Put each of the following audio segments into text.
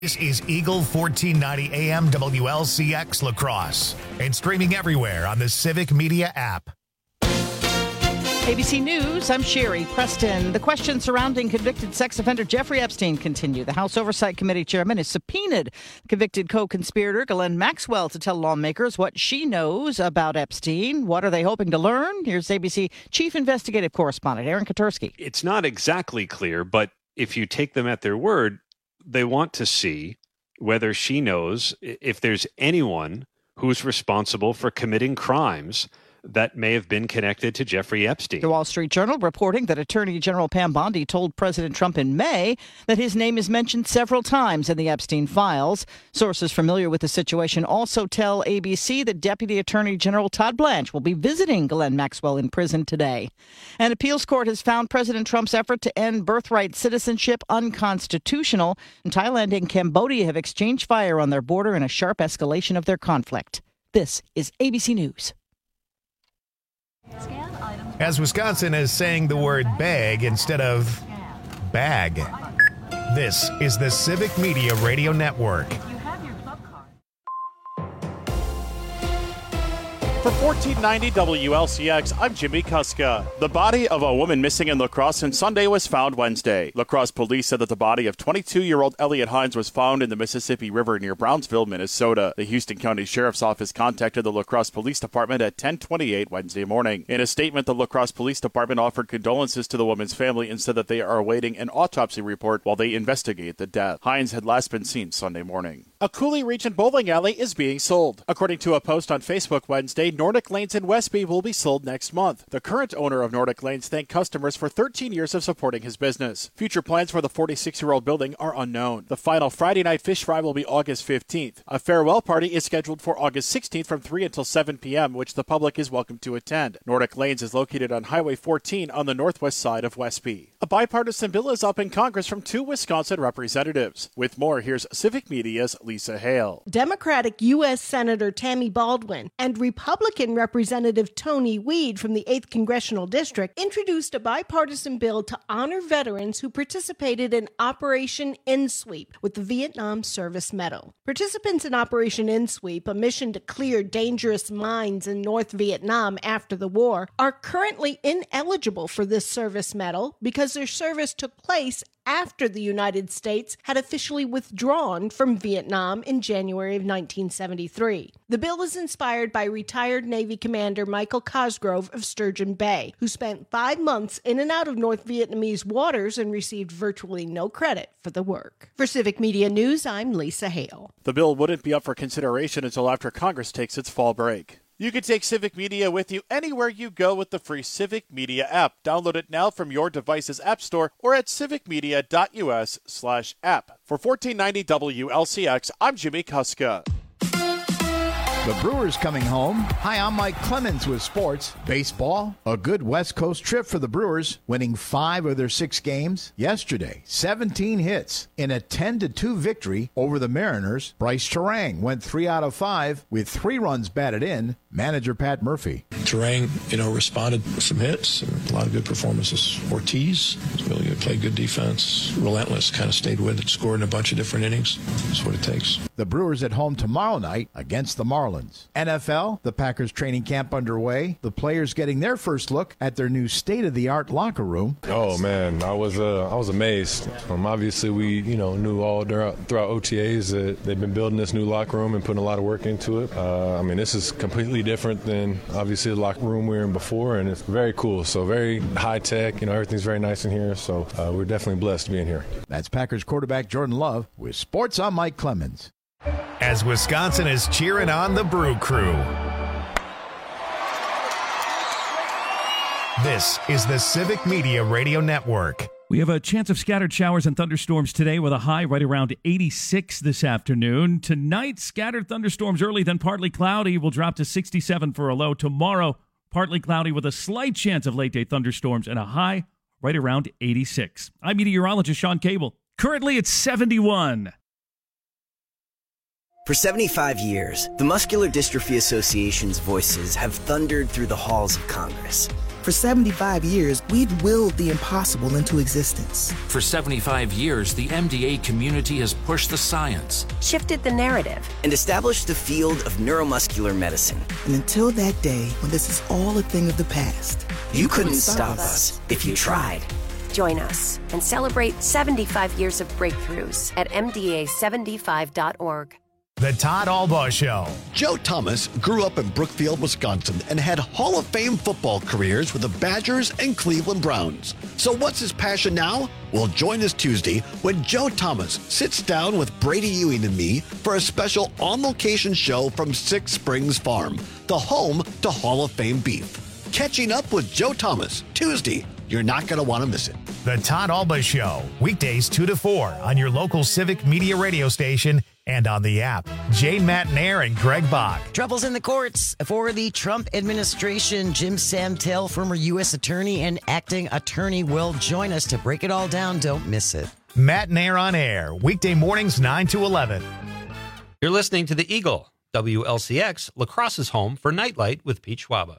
This is Eagle 1490 AM WLCX La Crosse and streaming everywhere on the Civic Media app. ABC News, I'm Sherry Preston. The questions surrounding convicted sex offender Jeffrey Epstein continue. The House Oversight Committee chairman has subpoenaed convicted co-conspirator Ghislaine Maxwell to tell lawmakers what she knows about Epstein. What are they hoping to learn? Here's ABC Chief Investigative Correspondent Aaron Katersky. It's not exactly clear, but if you take them at their word, they want to see whether she knows if there's anyone who's responsible for committing crimes that may have been connected to Jeffrey Epstein. The Wall Street Journal reporting that Attorney General Pam Bondi told President Trump in May that his name is mentioned several times in the Epstein files. Sources familiar with the situation also tell ABC that Deputy Attorney General Todd Blanche will be visiting Ghislaine Maxwell in prison today. An appeals court has found President Trump's effort to end birthright citizenship unconstitutional, and Thailand and Cambodia have exchanged fire on their border in a sharp escalation of their conflict. This is ABC News. As Wisconsin is saying the word bag instead of bag. This is the Civic Media Radio Network. For 1490 WLCX, I'm Jimmy Kuska. The body of a woman missing in La Crosse since Sunday was found Wednesday. La Crosse police said that the body of 22-year-old Elliot Hines was found in the Mississippi River near Brownsville, Minnesota. The Houston County Sheriff's Office contacted the La Crosse Police Department at 10:28 Wednesday morning. In a statement, the La Crosse Police Department offered condolences to the woman's family and said that they are awaiting an autopsy report while they investigate the death. Hines had last been seen Sunday morning. A Cooley Region bowling alley is being sold. According to a post on Facebook Wednesday, Nordic Lanes in Westby will be sold next month. The current owner of Nordic Lanes thanked customers for 13 years of supporting his business. Future plans for the 46-year-old building are unknown. The final Friday night fish fry will be August 15th. A farewell party is scheduled for August 16th from 3 until 7 p.m., which the public is welcome to attend. Nordic Lanes is located on Highway 14 on the northwest side of Westby. A bipartisan bill is up in Congress from 2 Wisconsin representatives. With more, here's Civic Media's Lisa Hale. Democratic U.S. Senator Tammy Baldwin and Republican Representative Tony Weed from the 8th Congressional District introduced a bipartisan bill to honor veterans who participated in Operation Indsweep with the Vietnam Service Medal. Participants in Operation Indsweep, a mission to clear dangerous mines in North Vietnam after the war, are currently ineligible for this service medal because their service took place after the United States had officially withdrawn from Vietnam in January of 1973. The bill is inspired by retired Navy Commander Michael Cosgrove of Sturgeon Bay, who spent 5 months in and out of North Vietnamese waters and received virtually no credit for the work. For Civic Media News, I'm Lisa Hale. The bill wouldn't be up for consideration until after Congress takes its fall break. You can take Civic Media with you anywhere you go with the free Civic Media app. Download it now from your device's app store or at civicmedia.us/app. For 1490 WLCX, I'm Jimmy Kuska. The Brewers coming home. Hi, I'm Mike Clemens with sports. Baseball, a good West Coast trip for the Brewers, winning 5 of their 6 games. Yesterday, 17 hits in a 10-2 victory over the Mariners. Bryce Terang went 3 out of 5 with 3 runs batted in. Manager Pat Murphy. Terang, responded with some hits, a lot of good performances. Ortiz really good, played good defense, relentless, kind of stayed with it, scored in a bunch of different innings. That's what it takes. The Brewers at home tomorrow night against the Marlins. NFL, the Packers training camp underway. The players getting their first look at their new state-of-the-art locker room. Oh man, I was amazed. Obviously, we knew all throughout OTAs that they've been building this new locker room and putting a lot of work into it. This is completely different than obviously the locker room we were in before, and it's very cool. So very high tech. Everything's very nice in here. So we're definitely blessed to be in here. That's Packers quarterback Jordan Love with sports. I'm Mike Clemens. As Wisconsin is cheering on the Brew Crew. This is the Civic Media Radio Network. We have a chance of scattered showers and thunderstorms today with a high right around 86 this afternoon. Tonight, scattered thunderstorms early, then partly cloudy. Will drop to 67 for a low. Tomorrow, partly cloudy with a slight chance of late-day thunderstorms and a high right around 86. I'm meteorologist Sean Cable. Currently, it's 71. For 75 years, the Muscular Dystrophy Association's voices have thundered through the halls of Congress, For 75 years, we've willed the impossible into existence. For 75 years, the MDA community has pushed the science, shifted the narrative, and established the field of neuromuscular medicine. And until that day when this is all a thing of the past, you couldn't stop us if you tried. Join us and celebrate 75 years of breakthroughs at MDA75.org. The Todd Albaugh Show. Joe Thomas grew up in Brookfield, Wisconsin, and had Hall of Fame football careers with the Badgers and Cleveland Browns. So what's his passion now? Well, join us Tuesday when Joe Thomas sits down with Brady Ewing and me for a special on-location show from Six Springs Farm, the home to Hall of Fame beef. Catching up with Joe Thomas, Tuesday. You're not going to want to miss it. The Todd Albaugh Show, weekdays 2 to 4 on your local Civic Media radio station and on the app. Jane Matnair and Greg Bach. Troubles in the courts for the Trump administration. Jim Santel, former U.S. attorney and acting attorney, will join us to break it all down. Don't miss it. Matnair on air, weekday mornings 9 to 11. You're listening to The Eagle, WLCX, La Crosse's home for Nightlight with Pete Schwaba.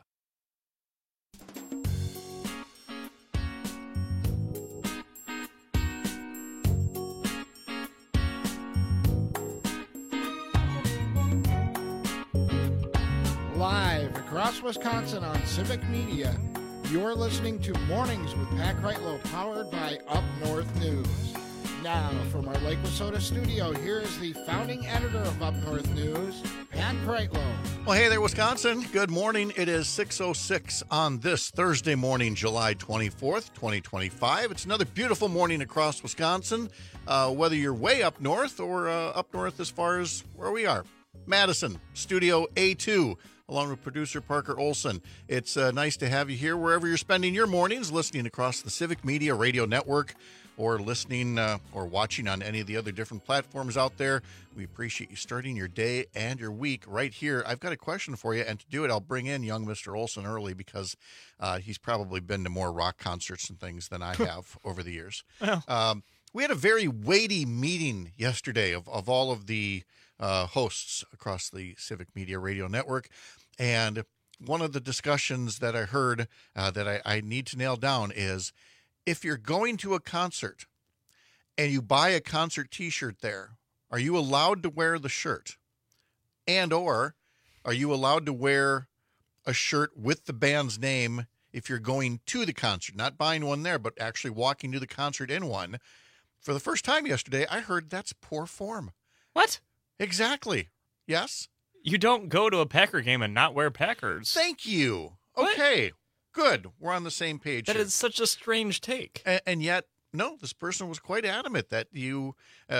Live across Wisconsin on Civic Media, you're listening to Mornings with Pat Kreitlow, powered by Up North News. Now, from our Lake Wissota studio, here is the founding editor of Up North News, Pat Kreitlow. Well, hey there, Wisconsin. Good morning. It is 6:06 on this Thursday morning, July 24th, 2025. It's another beautiful morning across Wisconsin, whether you're way up north or up north as far as where we are. Madison, Studio A2. Along with producer Parker Olson. It's nice to have you here wherever you're spending your mornings, listening across the Civic Media Radio Network or listening or watching on any of the other different platforms out there. We appreciate you starting your day and your week right here. I've got a question for you, and to do it, I'll bring in young Mr. Olson early because he's probably been to more rock concerts and things than I have over the years. We had a very weighty meeting yesterday of all of the hosts across the Civic Media Radio Network. And one of the discussions that I heard that I need to nail down is if you're going to a concert and you buy a concert T-shirt there, are you allowed to wear the shirt? And or are you allowed to wear a shirt with the band's name if you're going to the concert? Not buying one there, but actually walking to the concert in one. For the first time yesterday, I heard that's poor form. What? Exactly. Yes? You don't go to a Packer game and not wear Packers. Thank you. Okay. What? Good. We're on the same page. That is such a strange take. And yet, no, this person was quite adamant that you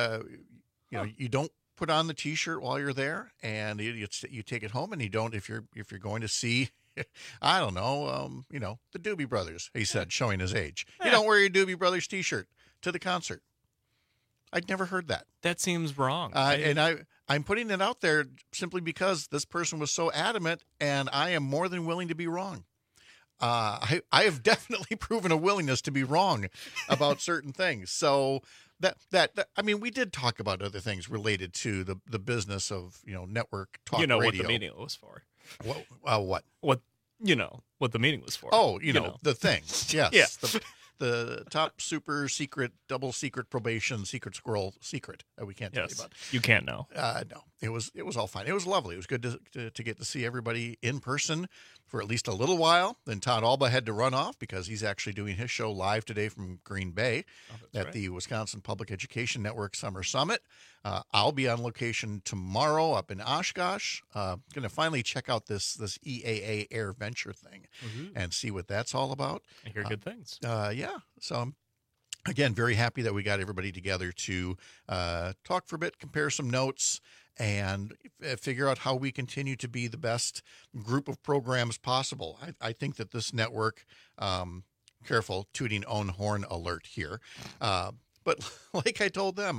don't put on the T-shirt while you're there, and you take it home, and you don't if you're going to see, I don't know, the Doobie Brothers. He said, showing his age. Yeah. You don't wear your Doobie Brothers T-shirt to the concert. I'd never heard that. That seems wrong. I'm putting it out there simply because this person was so adamant, and I am more than willing to be wrong. I have definitely proven a willingness to be wrong about certain things. So that we did talk about other things related to the business of network talk radio. What the meeting was for. What? What the meeting was for. Oh, the thing. Yes. Yeah. The top super secret, double secret probation, secret squirrel secret that we can't tell you about. You can't know. No, it was all fine. It was lovely. It was good to get to see everybody in person for at least a little while. Then Todd Albaugh had to run off because he's actually doing his show live today from Green Bay at the Wisconsin Public Education Network Summer Summit. I'll be on location tomorrow up in Oshkosh. Going to finally check out this EAA Air Venture thing and see what that's all about. I hear good things. Yeah. So I'm, again, very happy that we got everybody together to talk for a bit, compare some notes, and figure out how we continue to be the best group of programs possible. I think that this network, careful, tooting own horn alert here, but like I told them,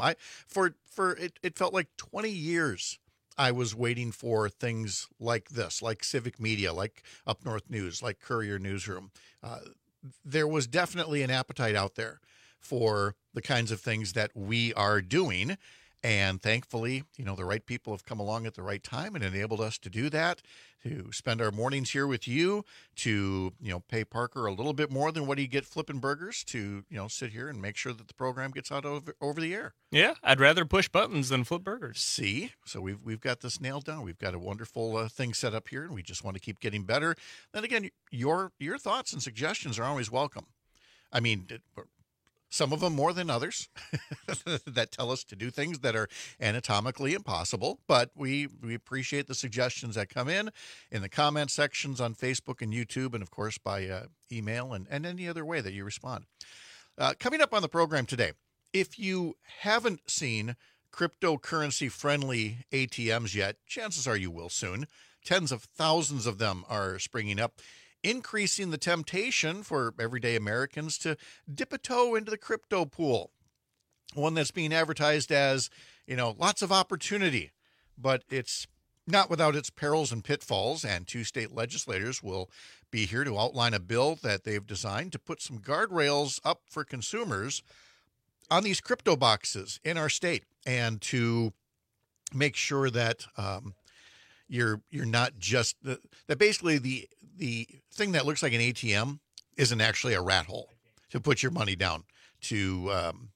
it felt like 20 years I was waiting for things like this, like Civic Media, like Up North News, like Courier Newsroom. There was definitely an appetite out there for the kinds of things that we are doing. And thankfully, the right people have come along at the right time and enabled us to do that, to spend our mornings here with you, to, pay Parker a little bit more than what he get flipping burgers, to, sit here and make sure that the program gets out over the air. Yeah, I'd rather push buttons than flip burgers. See? So we've got this nailed down. We've got a wonderful thing set up here, and we just want to keep getting better. Then again, your thoughts and suggestions are always welcome. I mean, some of them more than others that tell us to do things that are anatomically impossible. But we appreciate the suggestions that come in the comment sections on Facebook and YouTube, and, of course, by email and any other way that you respond. Coming up on the program today, if you haven't seen cryptocurrency-friendly ATMs yet, chances are you will soon. Tens of thousands of them are springing up, increasing the temptation for everyday Americans to dip a toe into the crypto pool. One that's being advertised as, lots of opportunity, but it's not without its perils and pitfalls. And 2 state legislators will be here to outline a bill that they've designed to put some guardrails up for consumers on these crypto boxes in our state, and to make sure that you're not just that basically the thing that looks like an ATM isn't actually a rat hole to put your money down to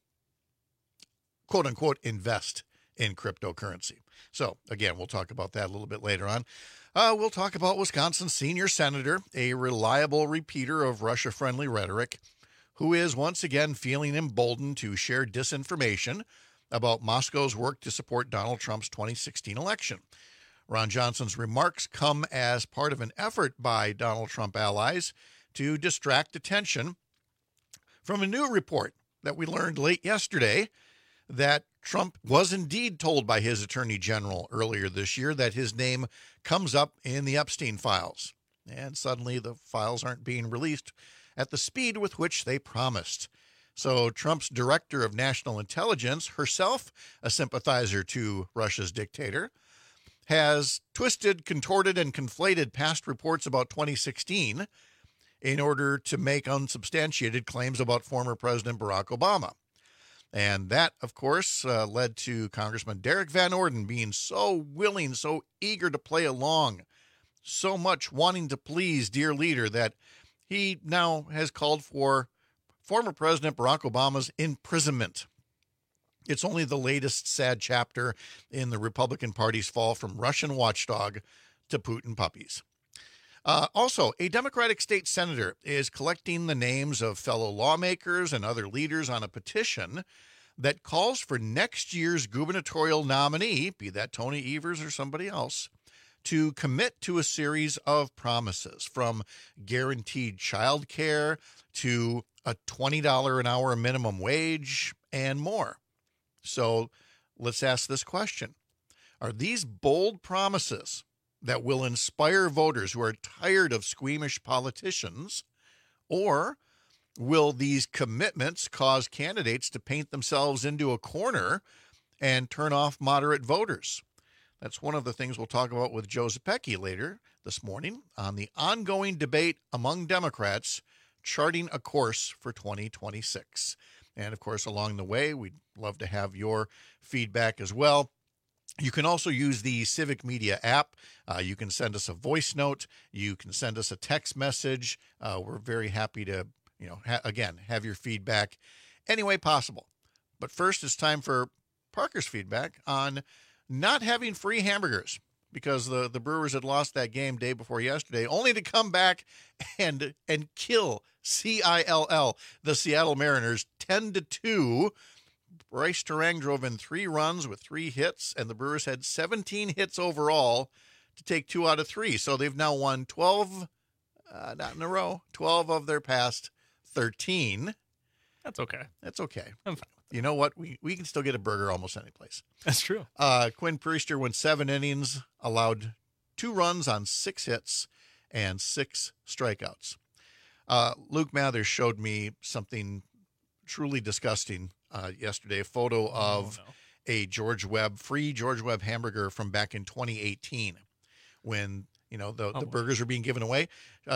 quote unquote invest in cryptocurrency. So again, we'll talk about that a little bit later on. We'll talk about Wisconsin's senior senator, a reliable repeater of Russia-friendly rhetoric, who is once again feeling emboldened to share disinformation about Moscow's work to support Donald Trump's 2016 election. Ron Johnson's remarks come as part of an effort by Donald Trump allies to distract attention from a new report that we learned late yesterday that Trump was indeed told by his attorney general earlier this year that his name comes up in the Epstein files. And suddenly the files aren't being released at the speed with which they promised. So Trump's director of national intelligence, herself a sympathizer to Russia's dictator, has twisted, contorted, and conflated past reports about 2016 in order to make unsubstantiated claims about former President Barack Obama. And that, of course, led to Congressman Derek Van Orden being so willing, so eager to play along, so much wanting to please dear leader, that he now has called for former President Barack Obama's imprisonment. It's only the latest sad chapter in the Republican Party's fall from Russian watchdog to Putin puppies. Also, a Democratic state senator is collecting the names of fellow lawmakers and other leaders on a petition that calls for next year's gubernatorial nominee, be that Tony Evers or somebody else, to commit to a series of promises, from guaranteed child care to a $20 an hour minimum wage and more. So let's ask this question. Are these bold promises that will inspire voters who are tired of squeamish politicians, or will these commitments cause candidates to paint themselves into a corner and turn off moderate voters? That's one of the things we'll talk about with Joe Zepecki later this morning on the ongoing debate among Democrats charting a course for 2026. And, of course, along the way, we'd love to have your feedback as well. You can also use the Civic Media app. You can send us a voice note. You can send us a text message. We're very happy to, have your feedback any way possible. But first, it's time for Parker's feedback on not having free hamburgers, because the Brewers had lost that game day before yesterday, only to come back and kill CILL, the Seattle Mariners, 10-2. Bryce Terang drove in 3 runs with 3 hits, and the Brewers had 17 hits overall to take 2 out of 3. So they've now won 12, not in a row, 12 of their past 13. That's okay. That's okay. I'm fine. You know what? We can still get a burger almost any place. That's true. Quinn Priester went 7 innings, allowed 2 runs on 6 hits and 6 strikeouts. Luke Mathers showed me something truly disgusting yesterday, a photo of a free George Webb hamburger from back in 2018 when, the burgers were being given away.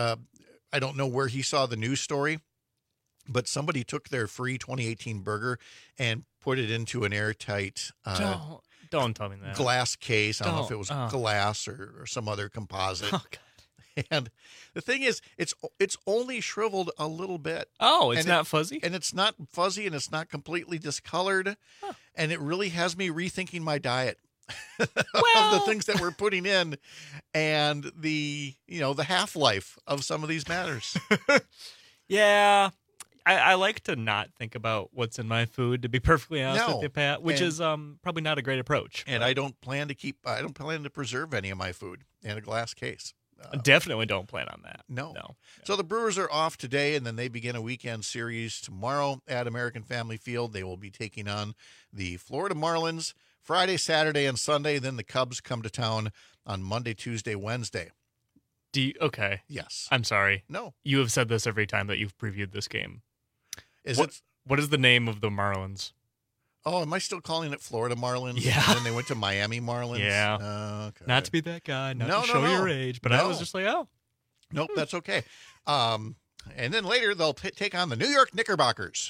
I don't know where he saw the news story, but somebody took their free 2018 burger and put it into an airtight don't tell me that. glass case. I don't know if it was glass or some other composite. Oh, God. And the thing is, it's only shriveled a little bit. Oh, it's not fuzzy? And it's not fuzzy, and it's not completely discolored. Huh. And it really has me rethinking my diet of the things that we're putting in and the half-life of some of these matters. Yeah. I like to not think about what's in my food, to be perfectly honest with you, Pat, which is probably not a great approach. And I don't plan to preserve any of my food in a glass case. Definitely don't plan on that. No. So the Brewers are off today, and then they begin a weekend series tomorrow at American Family Field. They will be taking on the Florida Marlins Friday, Saturday, and Sunday. Then the Cubs come to town on Monday, Tuesday, Wednesday. Okay. Yes. I'm sorry. No. You have said this every time that you've previewed this game. What is the name of the Marlins? Oh, am I still calling it Florida Marlins? Yeah. And then they went to Miami Marlins? Yeah. Okay. Not to be that guy, not to show your age, but I was just like, oh. Nope, that's okay. And then later they'll take on the New York Knickerbockers.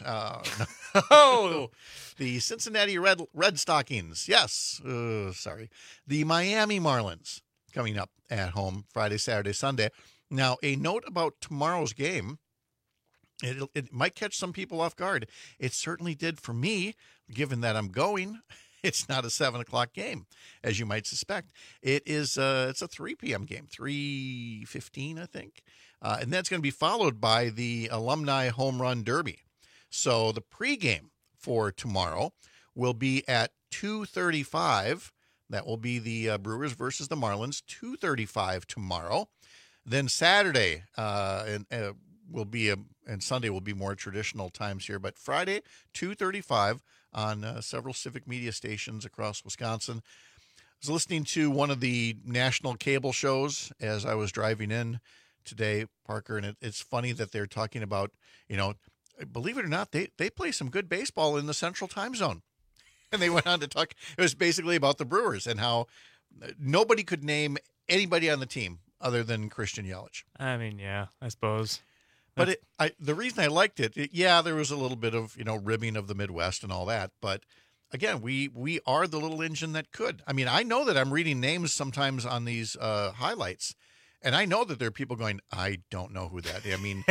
The Cincinnati Red Stockings. Yes. Sorry. The Miami Marlins coming up at home Friday, Saturday, Sunday. Now, a note about tomorrow's game. It might catch some people off guard. It certainly did for me, given that I'm going. It's not a 7:00 game, as you might suspect. It's a 3 p.m. game, 3:15, I think. And that's going to be followed by the Alumni Home Run Derby. So the pregame for tomorrow will be at 2:35. That will be the Brewers versus the Marlins, 2:35 tomorrow. Then Saturday will be and Sunday will be more traditional times here, but Friday, 2:35 on several civic media stations across Wisconsin. I was listening to one of the national cable shows as I was driving in today, Parker, and it's funny that they're talking about, believe it or not, they play some good baseball in the Central Time Zone. And they went on to talk, it was basically about the Brewers and how nobody could name anybody on the team other than Christian Yelich. I mean, yeah, I suppose. But the reason I liked it, there was a little bit of, ribbing of the Midwest and all that. But again, we are the little engine that could. I mean, I know that I'm reading names sometimes on these highlights, and I know that there are people going, I don't know who that is. I mean,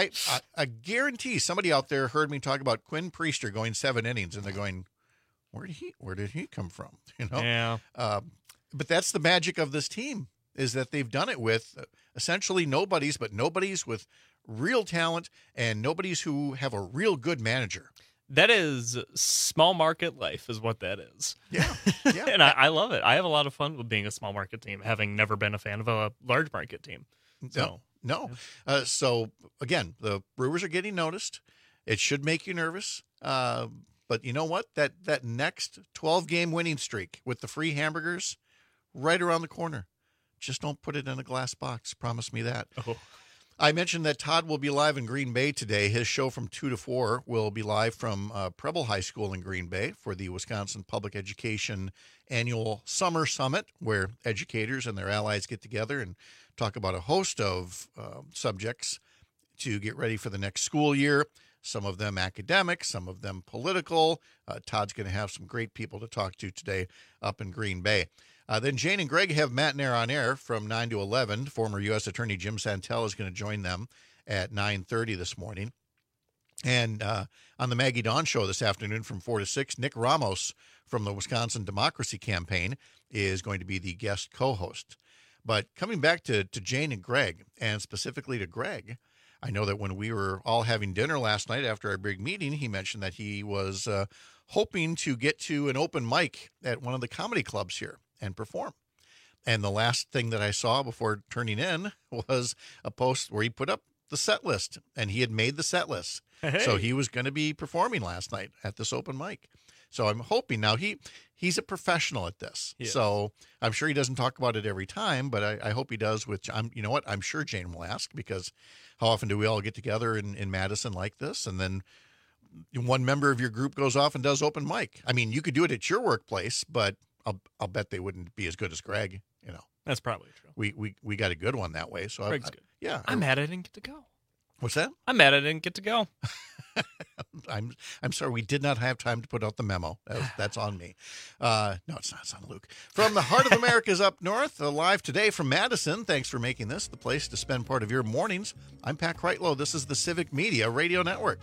I guarantee somebody out there heard me talk about Quinn Priester going 7 innings, and they're going, where did he come from? Yeah. But that's the magic of this team, is that they've done it with essentially nobodies, but nobodies with real talent and nobodies who have a real good manager. That is small market life is what that is. Yeah. And I love it. I have a lot of fun with being a small market team, having never been a fan of a large market team. So. No. So, again, the Brewers are getting noticed. It should make you nervous. But you know what? That next 12-game winning streak with the free hamburgers right around the corner. Just don't put it in a glass box. Promise me that. Oh. I mentioned that Todd will be live in Green Bay today. His show from 2 to 4 will be live from Preble High School in Green Bay for the Wisconsin Public Education Annual Summer Summit, where educators and their allies get together and talk about a host of subjects to get ready for the next school year. Some of them academic, some of them political. Todd's going to have some great people to talk to today up in Green Bay. Then Jane and Greg have Matt and Air on Air from 9 to 11. Former U.S. Attorney Jim Santel is going to join them at 9:30 this morning. And on the Maggie Dawn Show this afternoon from 4 to 6, Nick Ramos from the Wisconsin Democracy Campaign is going to be the guest co-host. But coming back to Jane and Greg, and specifically to Greg, I know that when we were all having dinner last night after our big meeting, he mentioned that he was hoping to get to an open mic at one of the comedy clubs here and perform. And the last thing that I saw before turning in was a post where he put up the set list, and he had made the set list. Hey. So he was going to be performing last night at this open mic. So I'm hoping now he's a professional at this. Yes. So I'm sure he doesn't talk about it every time, but I hope he does. You know what? I'm sure Jane will ask, because how often do we all get together in Madison like this? And then one member of your group goes off and does open mic. I mean, you could do it at your workplace, but I'll bet they wouldn't be as good as Greg. That's probably true. We got a good one that way. So Greg's good. Yeah. I'm mad I didn't get to go. What's that? I'm mad I didn't get to go. I'm sorry, we did not have time to put out the memo. That's on me. No, it's not. It's on Luke. From the heart of America's up north, live today from Madison. Thanks for making this the place to spend part of your mornings. I'm Pat Kreitlow. This is the Civic Media Radio Network.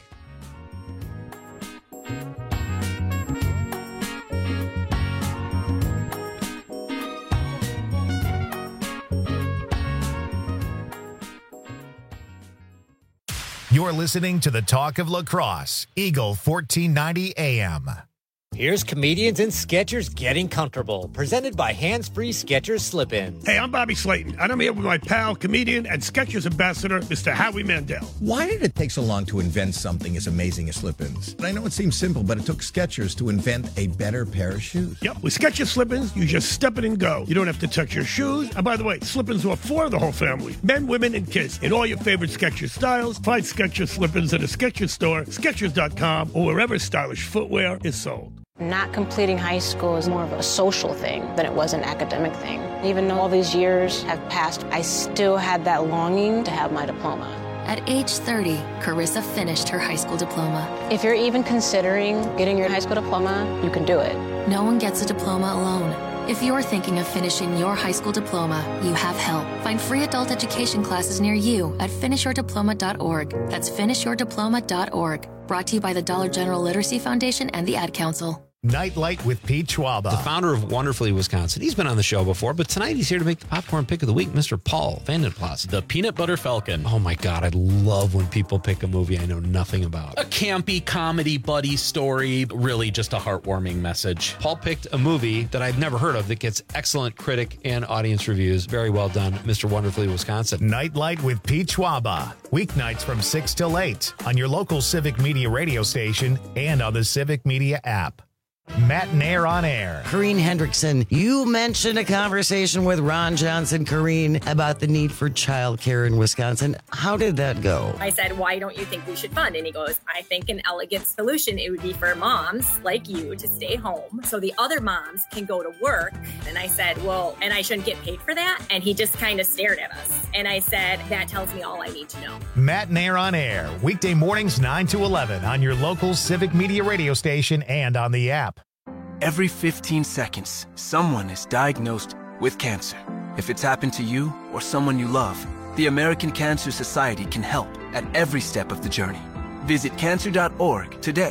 You're listening to the Talk of Lacrosse, Eagle 1490 AM. Here's Comedians and Sketchers Getting Comfortable, presented by Hands Free Skechers Slip-Ins. Hey, I'm Bobby Slayton, and I'm here with my pal, comedian, and Skechers ambassador, Mr. Howie Mandel. Why did it take so long to invent something as amazing as Slip-Ins? I know it seems simple, but it took Skechers to invent a better pair of shoes. Yep, with Skechers Slip-Ins, you just step it and go. You don't have to touch your shoes. And by the way, Slip-Ins are for the whole family, men, women, and kids, in all your favorite Skechers styles. Find Skechers Slip-Ins at a Skechers store, Skechers.com, or wherever stylish footwear is sold. Not completing high school is more of a social thing than it was an academic thing. Even though all these years have passed, I still had that longing to have my diploma. At age 30, Carissa finished her high school diploma. If you're even considering getting your high school diploma, you can do it. No one gets a diploma alone. If you're thinking of finishing your high school diploma, you have help. Find free adult education classes near you at finishyourdiploma.org. That's finishyourdiploma.org. Brought to you by the Dollar General Literacy Foundation and the Ad Council. Nightlight with Pete Schwaba. The founder of Wonderfully Wisconsin. He's been on the show before, but tonight he's here to make the popcorn pick of the week, Mr. Paul Vandenplas. The Peanut Butter Falcon. Oh my God, I love when people pick a movie I know nothing about. A campy comedy buddy story, really just a heartwarming message. Paul picked a movie that I've never heard of that gets excellent critic and audience reviews. Very well done, Mr. Wonderfully Wisconsin. Nightlight with Pete Schwaba. Weeknights from 6 till 8 on your local Civic Media radio station and on the Civic Media app. Matinee on Air. Corrine Hendrickson, you mentioned a conversation with Ron Johnson, Corrine, about the need for childcare in Wisconsin. How did that go? I said, why don't you think we should fund? And he goes, I think an elegant solution, it would be for moms like you to stay home so the other moms can go to work. And I said, well, and I shouldn't get paid for that? And he just kind of stared at us. And I said, that tells me all I need to know. Matinee on Air, weekday mornings 9 to 11 on your local Civic Media radio station and on the app. Every 15 seconds, someone is diagnosed with cancer. If it's happened to you or someone you love, the American Cancer Society can help at every step of the journey. Visit cancer.org today.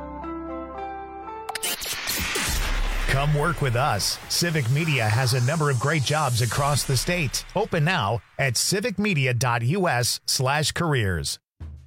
Come work with us. Civic Media has a number of great jobs across the state. Open now at civicmedia.us/careers.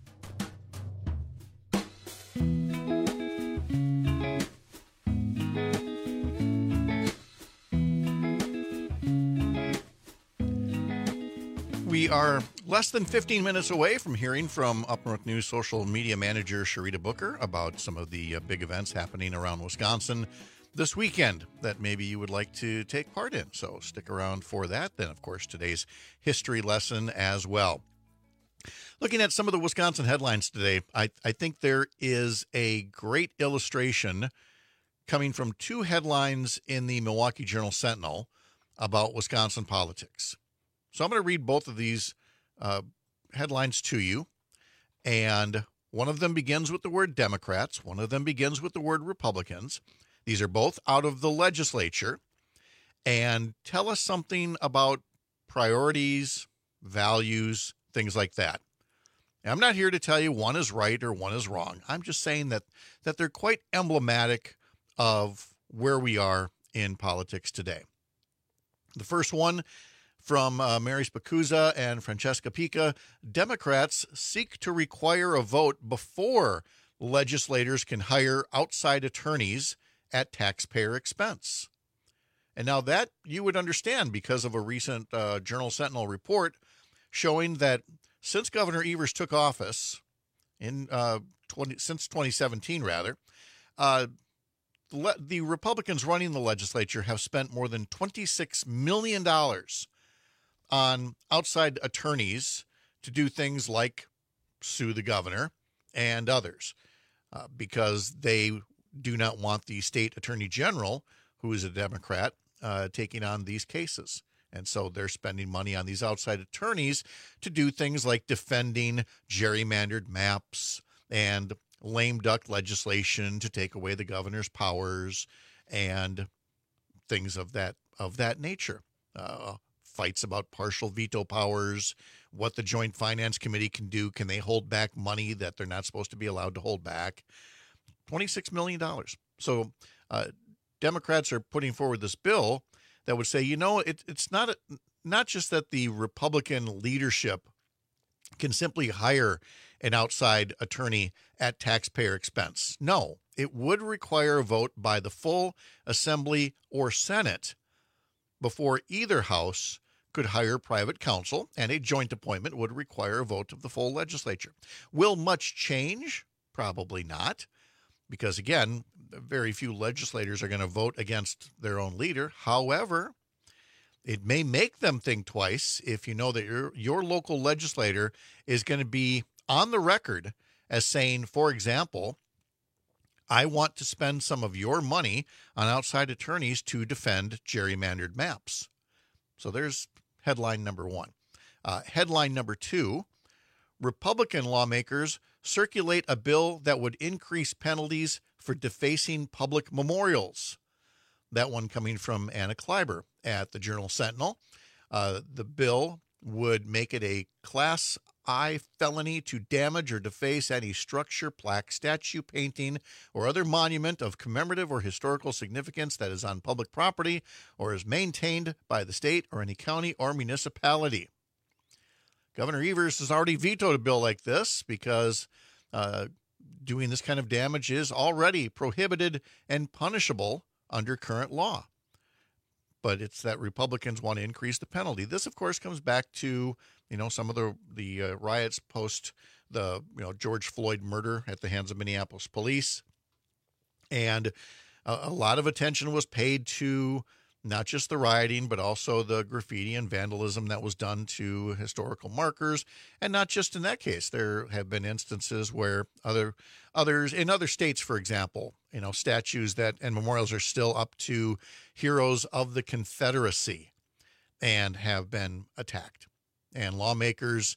We are less than 15 minutes away from hearing from Up North News social media manager Sharita Booker about some of the big events happening around Wisconsin this weekend that maybe you would like to take part in. So stick around for that. Then, of course, today's history lesson as well. Looking at some of the Wisconsin headlines today, I think there is a great illustration coming from two headlines in the Milwaukee Journal-Sentinel about Wisconsin politics. So I'm going to read both of these headlines to you, and one of them begins with the word Democrats. One of them begins with the word Republicans. These are both out of the legislature, and tell us something about priorities, values, things like that. Now, I'm not here to tell you one is right or one is wrong. I'm just saying that they're quite emblematic of where we are in politics today. The first one, from Mary Spacuzza and Francesca Pica, Democrats seek to require a vote before legislators can hire outside attorneys at taxpayer expense. And now that you would understand because of a recent Journal-Sentinel report showing that since Governor Evers took office since 2017, the Republicans running the legislature have spent more than $26 million on outside attorneys to do things like sue the governor and others because they do not want the state attorney general, who is a Democrat, taking on these cases. And so they're spending money on these outside attorneys to do things like defending gerrymandered maps and lame duck legislation to take away the governor's powers and things of that nature. Fights about partial veto powers, what the Joint Finance Committee can do. Can they hold back money that they're not supposed to be allowed to hold back? $26 million. So Democrats are putting forward this bill that would say, it's not just that the Republican leadership can simply hire an outside attorney at taxpayer expense. No, it would require a vote by the full Assembly or Senate before either house could hire private counsel, and a joint appointment would require a vote of the full legislature. Will much change? Probably not, because, again, very few legislators are going to vote against their own leader. However, it may make them think twice if you know that your local legislator is going to be on the record as saying, for example, I want to spend some of your money on outside attorneys to defend gerrymandered maps. So there's headline number one. Headline number two, Republican lawmakers circulate a bill that would increase penalties for defacing public memorials. That one coming from Anna Kleiber at the Journal-Sentinel. The bill would make it a Class I felony to damage or deface any structure, plaque, statue, painting, or other monument of commemorative or historical significance that is on public property or is maintained by the state or any county or municipality. Governor Evers has already vetoed a bill like this because doing this kind of damage is already prohibited and punishable under current law. But it's that Republicans want to increase the penalty. This, of course, comes back to, some of the riots post the, George Floyd murder at the hands of Minneapolis police. And a lot of attention was paid to not just the rioting, but also the graffiti and vandalism that was done to historical markers. And not just in that case. There have been instances where others in other states, for example, statues and memorials are still up to heroes of the Confederacy and have been attacked. And lawmakers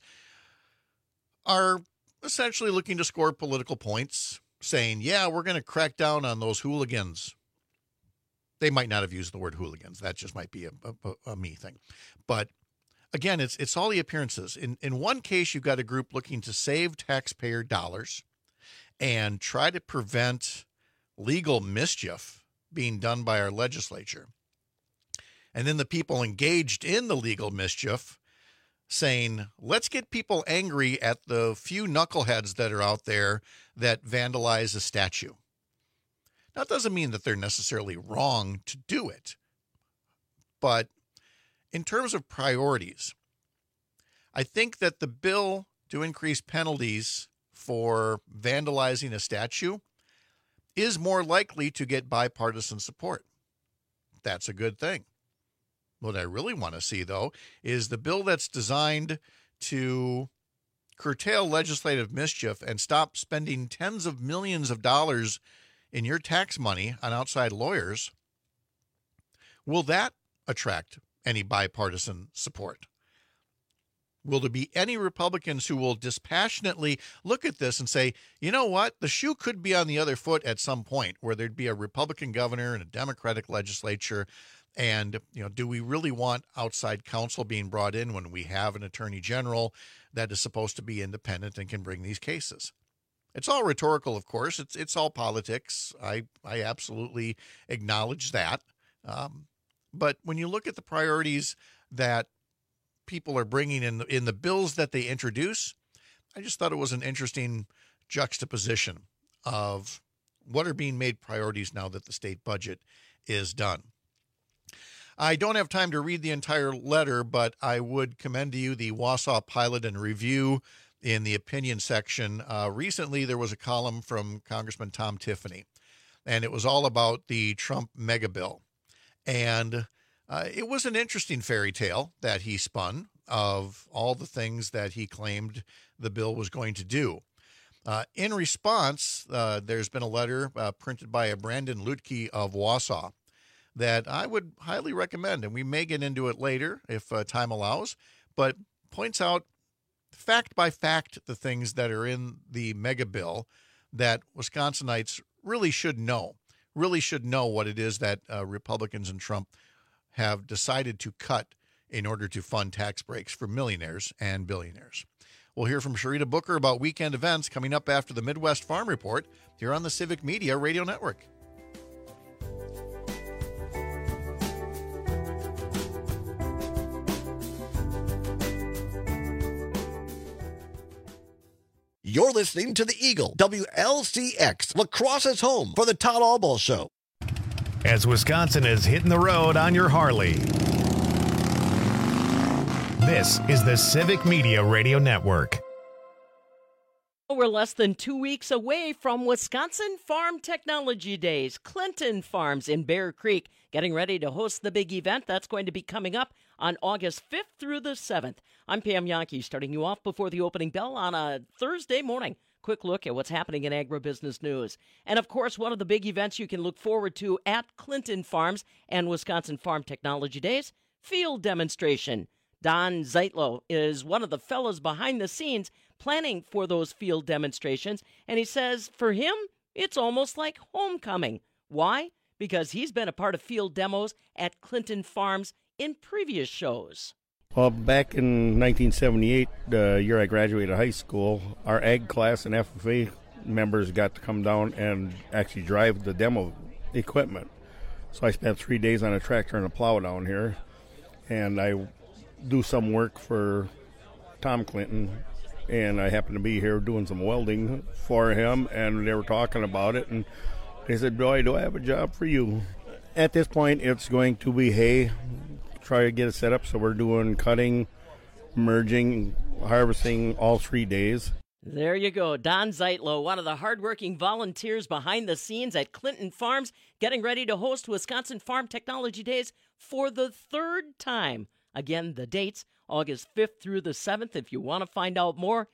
are essentially looking to score political points, saying, yeah, we're going to crack down on those hooligans. They might not have used the word hooligans. That just might be a me thing. But again, it's all the appearances. In one case, you've got a group looking to save taxpayer dollars and try to prevent legal mischief being done by our legislature. And then the people engaged in the legal mischief saying, let's get people angry at the few knuckleheads that are out there that vandalize a statue. Now, it doesn't mean that they're necessarily wrong to do it. But in terms of priorities, I think that the bill to increase penalties for vandalizing a statue is more likely to get bipartisan support. That's a good thing. What I really want to see, though, is the bill that's designed to curtail legislative mischief and stop spending tens of millions of dollars in your tax money on outside lawyers. Will that attract any bipartisan support? Will there be any Republicans who will dispassionately look at this and say, you know what, the shoe could be on the other foot at some point where there'd be a Republican governor and a Democratic legislature? And, do we really want outside counsel being brought in when we have an attorney general that is supposed to be independent and can bring these cases? It's all rhetorical, of course. It's all politics. I absolutely acknowledge that. But when you look at the priorities that people are bringing in the bills that they introduce, I just thought it was an interesting juxtaposition of what are being made priorities now that the state budget is done. I don't have time to read the entire letter, but I would commend to you the Wausau Pilot and Review in the opinion section. Recently, there was a column from Congressman Tom Tiffany, and it was all about the Trump mega bill. And it was an interesting fairy tale that he spun of all the things that he claimed the bill was going to do. In response, there's been a letter printed by a Brandon Lutke of Wausau that I would highly recommend, and we may get into it later if time allows, but points out fact by fact the things that are in the mega bill that Wisconsinites really should know what it is that Republicans and Trump have decided to cut in order to fund tax breaks for millionaires and billionaires. We'll hear from Sharita Booker about weekend events coming up after the Midwest Farm Report here on the Civic Media Radio Network. You're listening to the Eagle, WLCX, La Crosse's home for the Todd Albaugh Show. As Wisconsin is hitting the road on your Harley. This is the Civic Media Radio Network. We're less than 2 weeks away from Wisconsin Farm Technology Days. Clinton Farms in Bear Creek getting ready to host the big event. That's going to be coming up on August 5th through the 7th. I'm Pam Yankee, starting you off before the opening bell on a Thursday morning. Quick look at what's happening in agribusiness news. And, of course, one of the big events you can look forward to at Clinton Farms and Wisconsin Farm Technology Days, field demonstration. Don Zeitlo is one of the fellows behind the scenes planning for those field demonstrations, and he says for him, it's almost like homecoming. Why? Because he's been a part of field demos at Clinton Farms in previous shows. Well, back in 1978, the year I graduated high school, our ag class and FFA members got to come down and actually drive the demo equipment. So I spent 3 days on a tractor and a plow down here, and I do some work for Tom Clinton, and I happened to be here doing some welding for him, and they were talking about it, and they said, "Boy, do I have a job for you." At this point, it's going to be hay. Try to get it set up so we're doing cutting, merging, harvesting all 3 days. There you go. Don Zeitlo, one of the hardworking volunteers behind the scenes at Clinton Farms, getting ready to host Wisconsin Farm Technology Days for the third time. Again, the dates, August 5th through the 7th. If you want to find out more,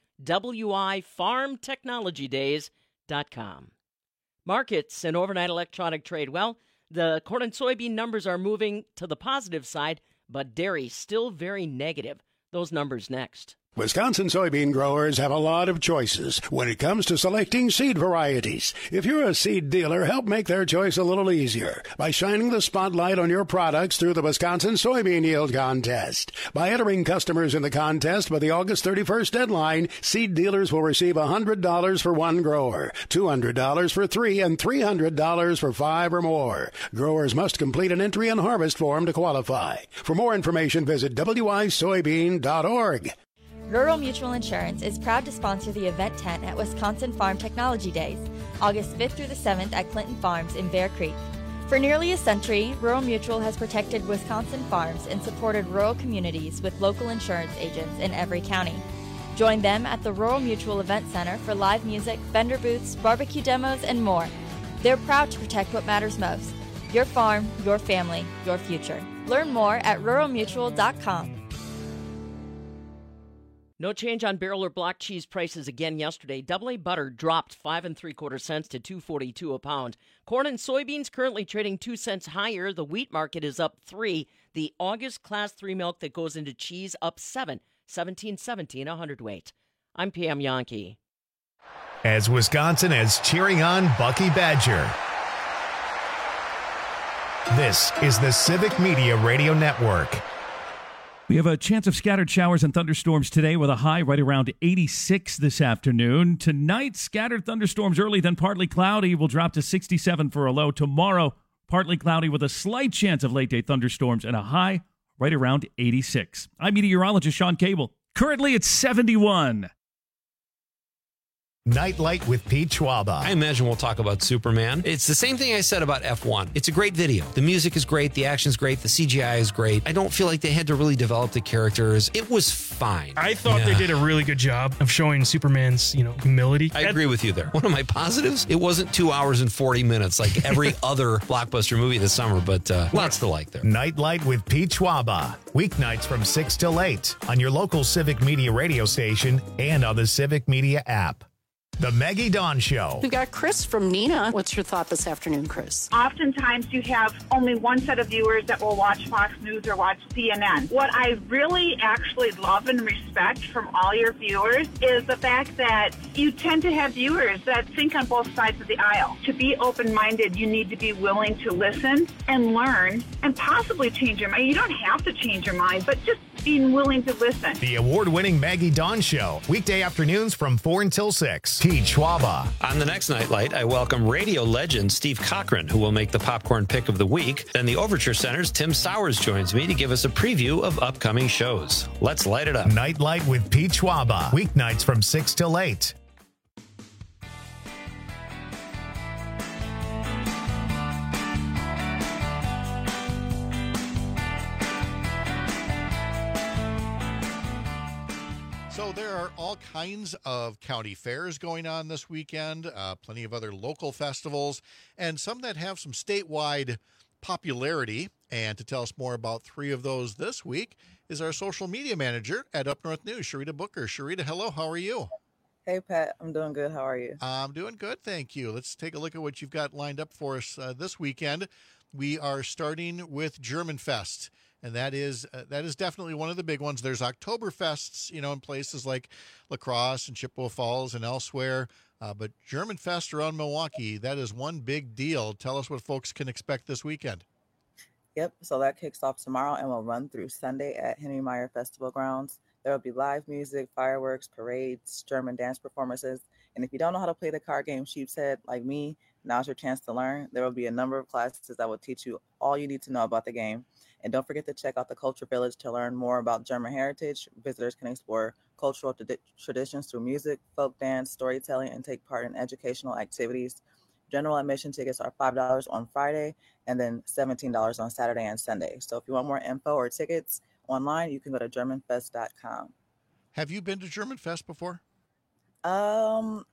wifarmtechnologydays.com. Markets and overnight electronic trade. Well, the corn and soybean numbers are moving to the positive side, but dairy still very negative. Those numbers next. Wisconsin soybean growers have a lot of choices when it comes to selecting seed varieties. If you're a seed dealer, help make their choice a little easier by shining the spotlight on your products through the Wisconsin Soybean Yield Contest. By entering customers in the contest by the August 31st deadline, seed dealers will receive $100 for one grower, $200 for 3, and $300 for 5 or more. Growers must complete an entry and harvest form to qualify. For more information, visit wisoybean.org. Rural Mutual Insurance is proud to sponsor the event tent at Wisconsin Farm Technology Days, August 5th through the 7th at Clinton Farms in Bear Creek. For nearly a century, Rural Mutual has protected Wisconsin farms and supported rural communities with local insurance agents in every county. Join them at the Rural Mutual Event Center for live music, vendor booths, barbecue demos, and more. They're proud to protect what matters most: your farm, your family, your future. Learn more at ruralmutual.com. No change on barrel or block cheese prices again yesterday. Double A butter dropped 5 3/4 cents to $2.42 a pound. Corn and soybeans currently trading 2 cents higher. The wheat market is up 3. The August Class 3 milk that goes into cheese up 7, 17.17 a hundredweight. I'm Pam Yankee. As Wisconsin is cheering on Bucky Badger. This is the Civic Media Radio Network. We have a chance of scattered showers and thunderstorms today with a high right around 86 this afternoon. Tonight, scattered thunderstorms early, then partly cloudy. Will drop to 67 for a low. Tomorrow, partly cloudy with a slight chance of late-day thunderstorms and a high right around 86. I'm meteorologist Sean Cable. Currently, it's 71. Nightlight with Pete Schwaba. I imagine we'll talk about Superman. It's the same thing I said about F1. It's a great video. The music is great. The action's great. The CGI is great. I don't feel like they had to really develop the characters. It was fine. I thought they did a really good job of showing Superman's, humility. I agree with you there. One of my positives, it wasn't 2 hours and 40 minutes like every other blockbuster movie this summer, but lots to like there. Nightlight with Pete Schwaba. Weeknights from 6 till 8 on your local Civic Media radio station and on the Civic Media app. The Maggie Dawn Show. We've got Chris from Nina. What's your thought this afternoon, Chris? Oftentimes you have only one set of viewers that will watch Fox News or watch CNN. What I really actually love and respect from all your viewers is the fact that you tend to have viewers that think on both sides of the aisle. To be open-minded, you need to be willing to listen and learn and possibly change your mind. You don't have to change your mind, but just being willing to listen. The award-winning Maggie Dawn Show. Weekday afternoons from 4 until 6. Pete Schwaba. On the next Nightlight, I welcome radio legend Steve Cochran, who will make the popcorn pick of the week. Then the Overture Center's Tim Sowers joins me to give us a preview of upcoming shows. Let's light it up. Nightlight with Pete Schwaba. Weeknights from 6 till 8. So there are all kinds of county fairs going on this weekend, plenty of other local festivals, and some that have some statewide popularity. And to tell us more about 3 of those this week is our social media manager at Up North News, Sharita Booker. Sharita, hello, how are you? Hey, Pat, I'm doing good. How are you? I'm doing good, thank you. Let's take a look at what you've got lined up for us this weekend. We are starting with German Fest. And that is definitely one of the big ones. There's Oktoberfests, in places like La Crosse and Chippewa Falls and elsewhere. But German Fest around Milwaukee, that is one big deal. Tell us what folks can expect this weekend. Yep. So that kicks off tomorrow and will run through Sunday at Henry Meyer Festival Grounds. There will be live music, fireworks, parades, German dance performances. And if you don't know how to play the card game Sheep's Head like me, now's your chance to learn. There will be a number of classes that will teach you all you need to know about the game. And don't forget to check out the Culture Village to learn more about German heritage. Visitors can explore cultural traditions through music, folk dance, storytelling, and take part in educational activities. General admission tickets are $5 on Friday and then $17 on Saturday and Sunday. So if you want more info or tickets online, you can go to GermanFest.com. Have you been to German Fest before? I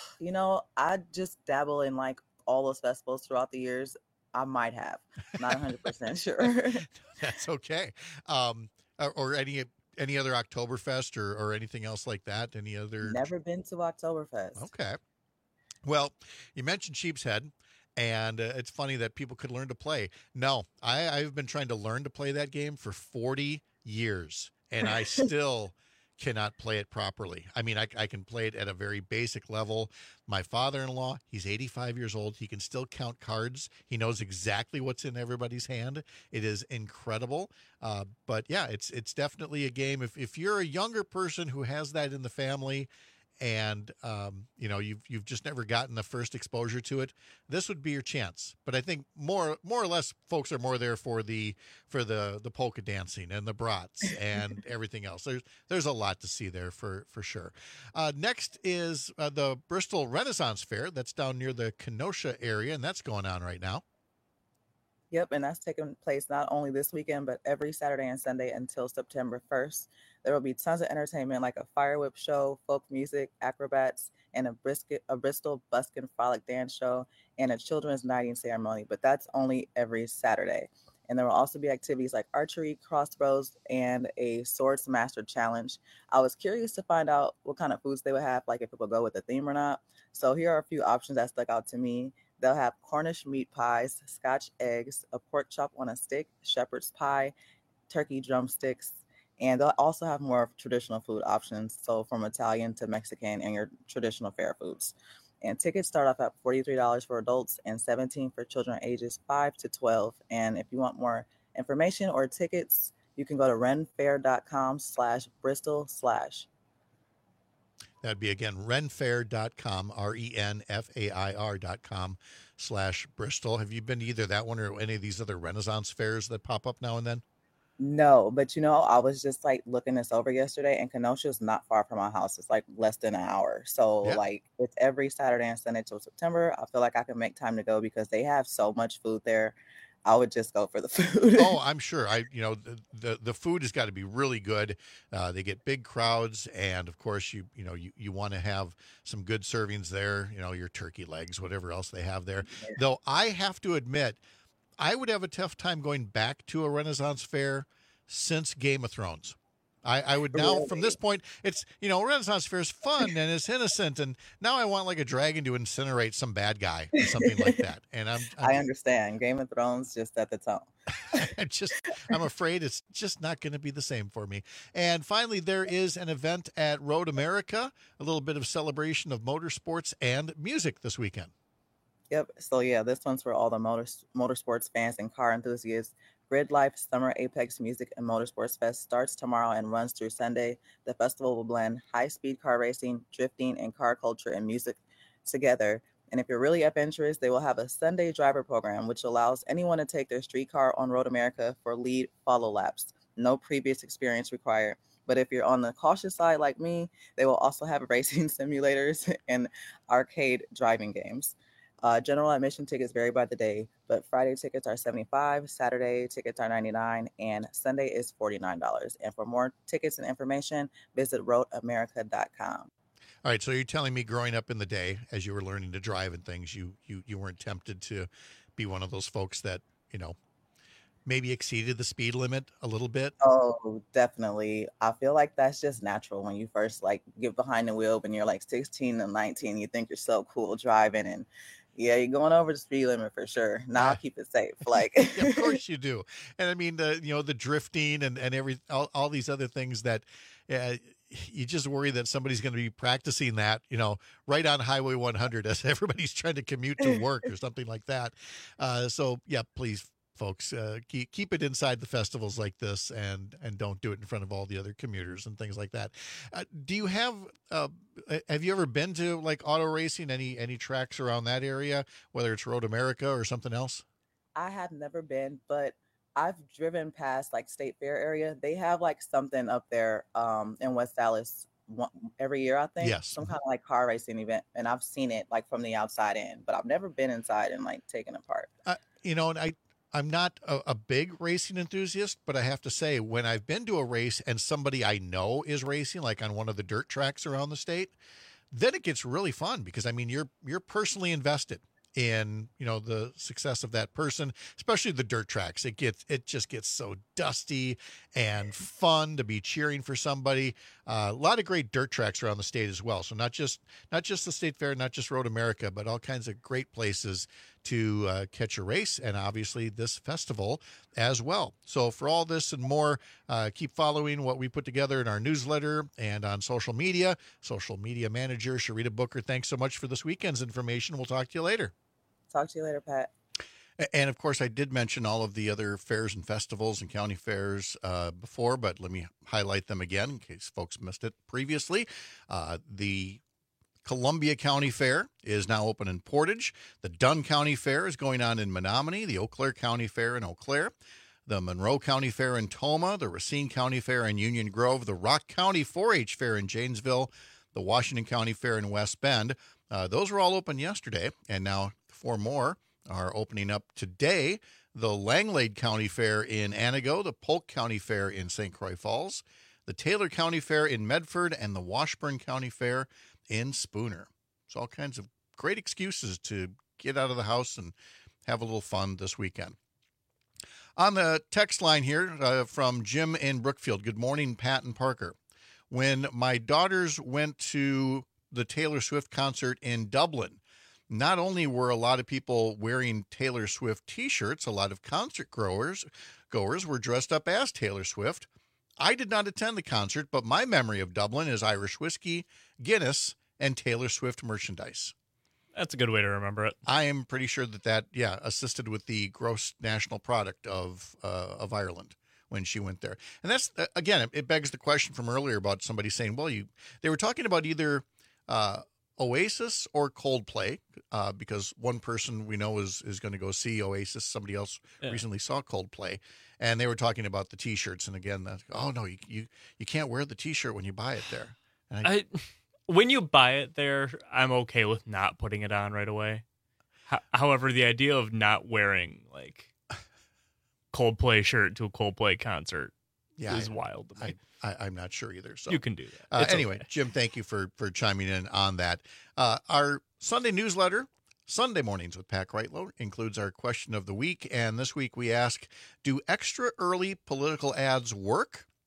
just dabble in like all those festivals throughout the years. I might have. Not 100% sure. That's okay. Or any other Oktoberfest or anything else like that? Any other? Never been to Oktoberfest. Okay. Well, you mentioned Sheep's Head, and it's funny that people could learn to play. No, I've been trying to learn to play that game for 40 years, and I still cannot play it properly. I mean, I can play it at a very basic level. My father-in-law, he's 85 years old. He can still count cards. He knows exactly what's in everybody's hand. It is incredible. But yeah, it's definitely a game. If you're a younger person who has that in the family and you've just never gotten the first exposure to it, this would be your chance. But I think more or less folks are more there for the polka dancing and the brats and everything else. There's a lot to see there for sure. Next is the Bristol Renaissance Fair. That's down near the Kenosha area, and that's going on right now. Yep, and that's taking place not only this weekend, but every Saturday and Sunday until September 1st. There will be tons of entertainment like a fire whip show, folk music, acrobats, and a Bristol Buskin Frolic dance show, and a children's knighting ceremony, but that's only every Saturday. And there will also be activities like archery, crossbows, and a Swords Master Challenge. I was curious to find out what kind of foods they would have, like if it would go with the theme or not. So here are a few options that stuck out to me. They'll have Cornish meat pies, Scotch eggs, a pork chop on a stick, shepherd's pie, turkey drumsticks, and they'll also have more traditional food options, so from Italian to Mexican and your traditional fair foods. And tickets start off at $43 for adults and $17 for children ages 5 to 12. And if you want more information or tickets, you can go to renfair.com/Bristol/. That'd be, again, renfair.com, renfair.com/Bristol. Have you been to either that one or any of these other Renaissance fairs that pop up now and then? No, but I was just like looking this over yesterday, and Kenosha is not far from my house. It's like less than an hour. So like it's every Saturday and Sunday till September. I feel like I can make time to go because they have so much food there. I would just go for the food. Oh, I'm sure. The food has got to be really good. They get big crowds, and of course you want to have some good servings there. Your turkey legs, whatever else they have there. Yeah. Though I have to admit, I would have a tough time going back to a Renaissance fair since Game of Thrones. I would now, from this point, it's, Renaissance Fair is fun and it's innocent, and now I want like a dragon to incinerate some bad guy or something like that. And I understand. Game of Thrones just set the tone. I'm afraid it's just not going to be the same for me. And finally, there is an event at Road America, a little bit of celebration of motorsports and music this weekend. Yep. So yeah, this one's for all the motorsports fans and car enthusiasts. Grid Life Summer Apex Music and Motorsports Fest starts tomorrow and runs through Sunday. The festival will blend high-speed car racing, drifting, and car culture and music together. And if you're really up interest, they will have a Sunday driver program, which allows anyone to take their street car on Road America for lead follow laps. No previous experience required. But if you're on the cautious side like me, they will also have racing simulators and arcade driving games. General admission tickets vary by the day, but Friday tickets are $75, Saturday tickets are $99, and Sunday is $49. And for more tickets and information, visit roadamerica.com. All right, so you're telling me growing up in the day, as you were learning to drive and things, you weren't tempted to be one of those folks that, maybe exceeded the speed limit a little bit? Oh, definitely. I feel like that's just natural when you first get behind the wheel when you're like 16 and 19. You think you're so cool driving, and yeah, you're going over the speed limit for sure. Now I'll keep it safe. Yeah, of course you do. And I mean the drifting and all these other things that you just worry that somebody's going to be practicing that, right on Highway 100 as everybody's trying to commute to work or something like that. So yeah, please, folks, keep it inside the festivals like this and don't do it in front of all the other commuters and things like that. Do you have you ever been to like auto racing, any tracks around that area, whether it's Road America or something else? I have never been, but I've driven past like State Fair area. They have like something up there in West Dallas every year, I think. Yes. Some kind of like car racing event. And I've seen it like from the outside in, but I've never been inside and like taken it apart. And I'm not a big racing enthusiast, but I have to say, when I've been to a race and somebody I know is racing, like on one of the dirt tracks around the state, then it gets really fun because, I mean, you're personally invested in, the success of that person, especially the dirt tracks. It just gets so dusty and fun to be cheering for somebody. A lot of great dirt tracks around the state as well. So not just the State Fair, not just Road America, but all kinds of great places to catch a race, and obviously this festival as well. So for all this and more, keep following what we put together in our newsletter and on social media. Social media manager Sharita Booker, thanks so much for this weekend's information. We'll talk to you later. Talk to you later, Pat. And of course, I did mention all of the other fairs and festivals and county fairs before, but let me highlight them again in case folks missed it previously. The Columbia County Fair is now open in Portage. The Dunn County Fair is going on in Menominee. The Eau Claire County Fair in Eau Claire. The Monroe County Fair in Toma. The Racine County Fair in Union Grove. The Rock County 4-H Fair in Janesville. The Washington County Fair in West Bend. Those were all open yesterday, and now 4 more are opening up today. The Langlade County Fair in Anago. The Polk County Fair in St. Croix Falls. The Taylor County Fair in Medford. And the Washburn County Fair in Spooner. So all kinds of great excuses to get out of the house and have a little fun this weekend. On the text line here from Jim in Brookfield. Good morning, Pat and Parker. When my daughters went to the Taylor Swift concert in Dublin, not only were a lot of people wearing Taylor Swift t-shirts, a lot of concert goers were dressed up as Taylor Swift. I did not attend the concert, but my memory of Dublin is Irish whiskey, Guinness, and Taylor Swift merchandise. That's a good way to remember it. I am pretty sure that assisted with the gross national product of Ireland when she went there. And that's, again, it begs the question from earlier about somebody saying, well, they were talking about either Oasis or Coldplay, because one person we know is going to go see Oasis. Somebody else recently saw Coldplay. And they were talking about the T-shirts. And again, oh, no, you can't wear the T-shirt when you buy it there. And when you buy it there, I'm okay with not putting it on right away. However, the idea of not wearing, like, Coldplay shirt to a Coldplay concert is wild to me. I'm not sure either. So you can do that. Anyway, okay. Jim, thank you for chiming in on that. Our Sunday newsletter, Sunday Mornings with Pat Kreitlow, includes our question of the week. And this week we ask, do extra early political ads work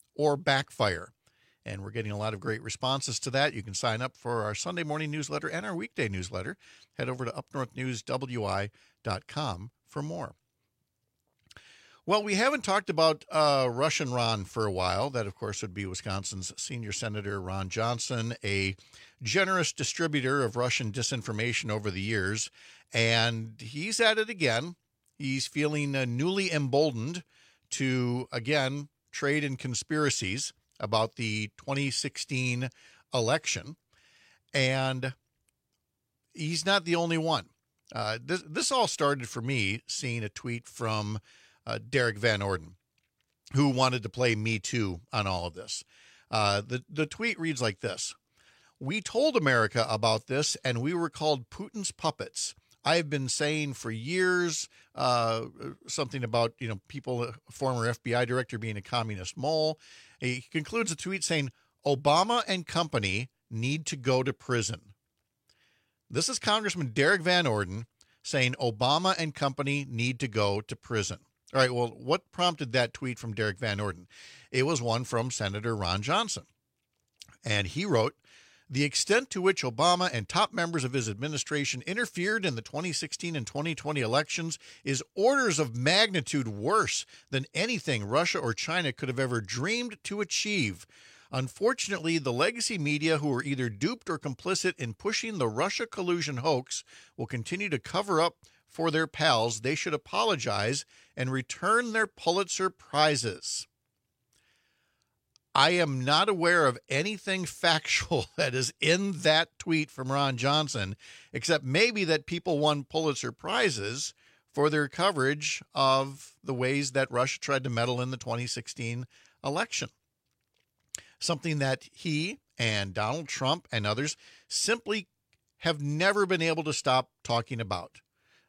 or backfire? And we're getting a lot of great responses to that. You can sign up for our Sunday morning newsletter and our weekday newsletter. Head over to upnorthnewswi.com for more. Well, we haven't talked about Russian Ron for a while. That, of course, would be Wisconsin's senior senator, Ron Johnson, a generous distributor of Russian disinformation over the years. And he's at it again. He's feeling newly emboldened to, again, trade in conspiracies about the 2016 election. And he's not the only one. This all started for me seeing a tweet from Derek Van Orden, who wanted to play Me Too on all of this. The tweet reads like this: "We told America about this, and we were called Putin's puppets. I've been saying for years something about, people, a former FBI director being a communist mole." He concludes the tweet saying, "Obama and company need to go to prison." This is Congressman Derek Van Orden saying Obama and company need to go to prison. All right, well, what prompted that tweet from Derek Van Orden? It was one from Senator Ron Johnson. And he wrote, "The extent to which Obama and top members of his administration interfered in the 2016 and 2020 elections is orders of magnitude worse than anything Russia or China could have ever dreamed to achieve. Unfortunately, the legacy media, who were either duped or complicit in pushing the Russia collusion hoax, will continue to cover up for their pals. They should apologize and return their Pulitzer Prizes." I am not aware of anything factual that is in that tweet from Ron Johnson, except maybe that people won Pulitzer Prizes for their coverage of the ways that Russia tried to meddle in the 2016 election. Something that he and Donald Trump and others simply have never been able to stop talking about.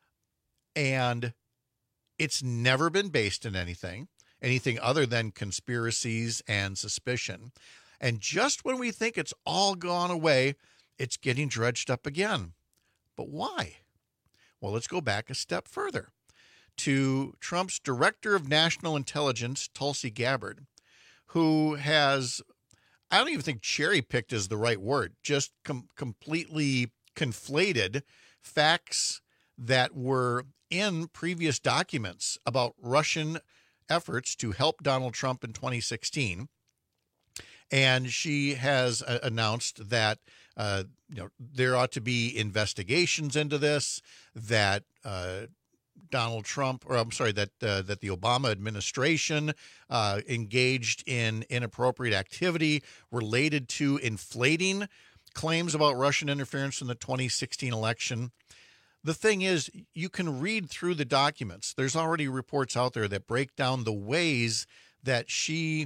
And it's never been based in anything other than conspiracies and suspicion. And just when we think it's all gone away, it's getting dredged up again. But why? Well, let's go back a step further to Trump's Director of National Intelligence, Tulsi Gabbard, who has, I don't even think cherry-picked is the right word, just completely conflated facts that were in previous documents about Russian efforts to help Donald Trump in 2016. And she has announced that there ought to be investigations into this, that Donald Trump, or I'm sorry, that the Obama administration engaged in inappropriate activity related to inflating claims about Russian interference in the 2016 election. The thing is, you can read through the documents. There's already reports out there that break down the ways that she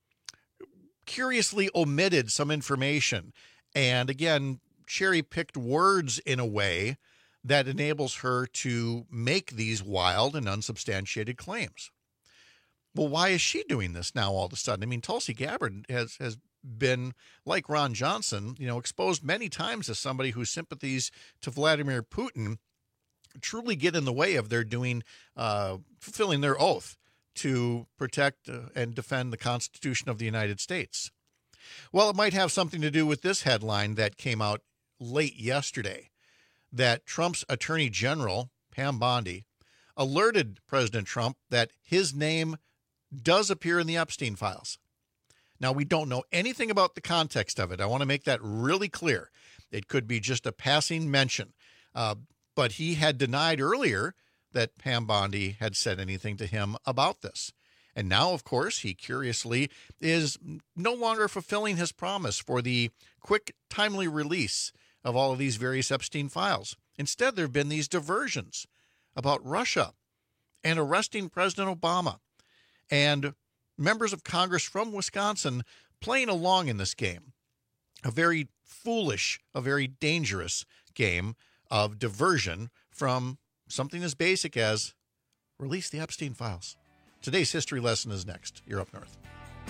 curiously omitted some information and, again, cherry-picked words in a way that enables her to make these wild and unsubstantiated claims. Well, why is she doing this now all of a sudden? I mean, Tulsi Gabbard has been, like Ron Johnson, exposed many times as somebody whose sympathies to Vladimir Putin truly get in the way of their fulfilling their oath to protect and defend the Constitution of the United States. Well, it might have something to do with this headline that came out late yesterday, that Trump's Attorney General, Pam Bondi, alerted President Trump that his name does appear in the Epstein files. Now, we don't know anything about the context of it. I want to make that really clear. It could be just a passing mention. But he had denied earlier that Pam Bondi had said anything to him about this. And now, of course, he curiously is no longer fulfilling his promise for the quick, timely release of all of these various Epstein files. Instead, there have been these diversions about Russia and arresting President Obama and members of Congress from Wisconsin playing along in this game. A very foolish, a very dangerous game of diversion from something as basic as release the Epstein files. Today's history lesson is next. You're Up North.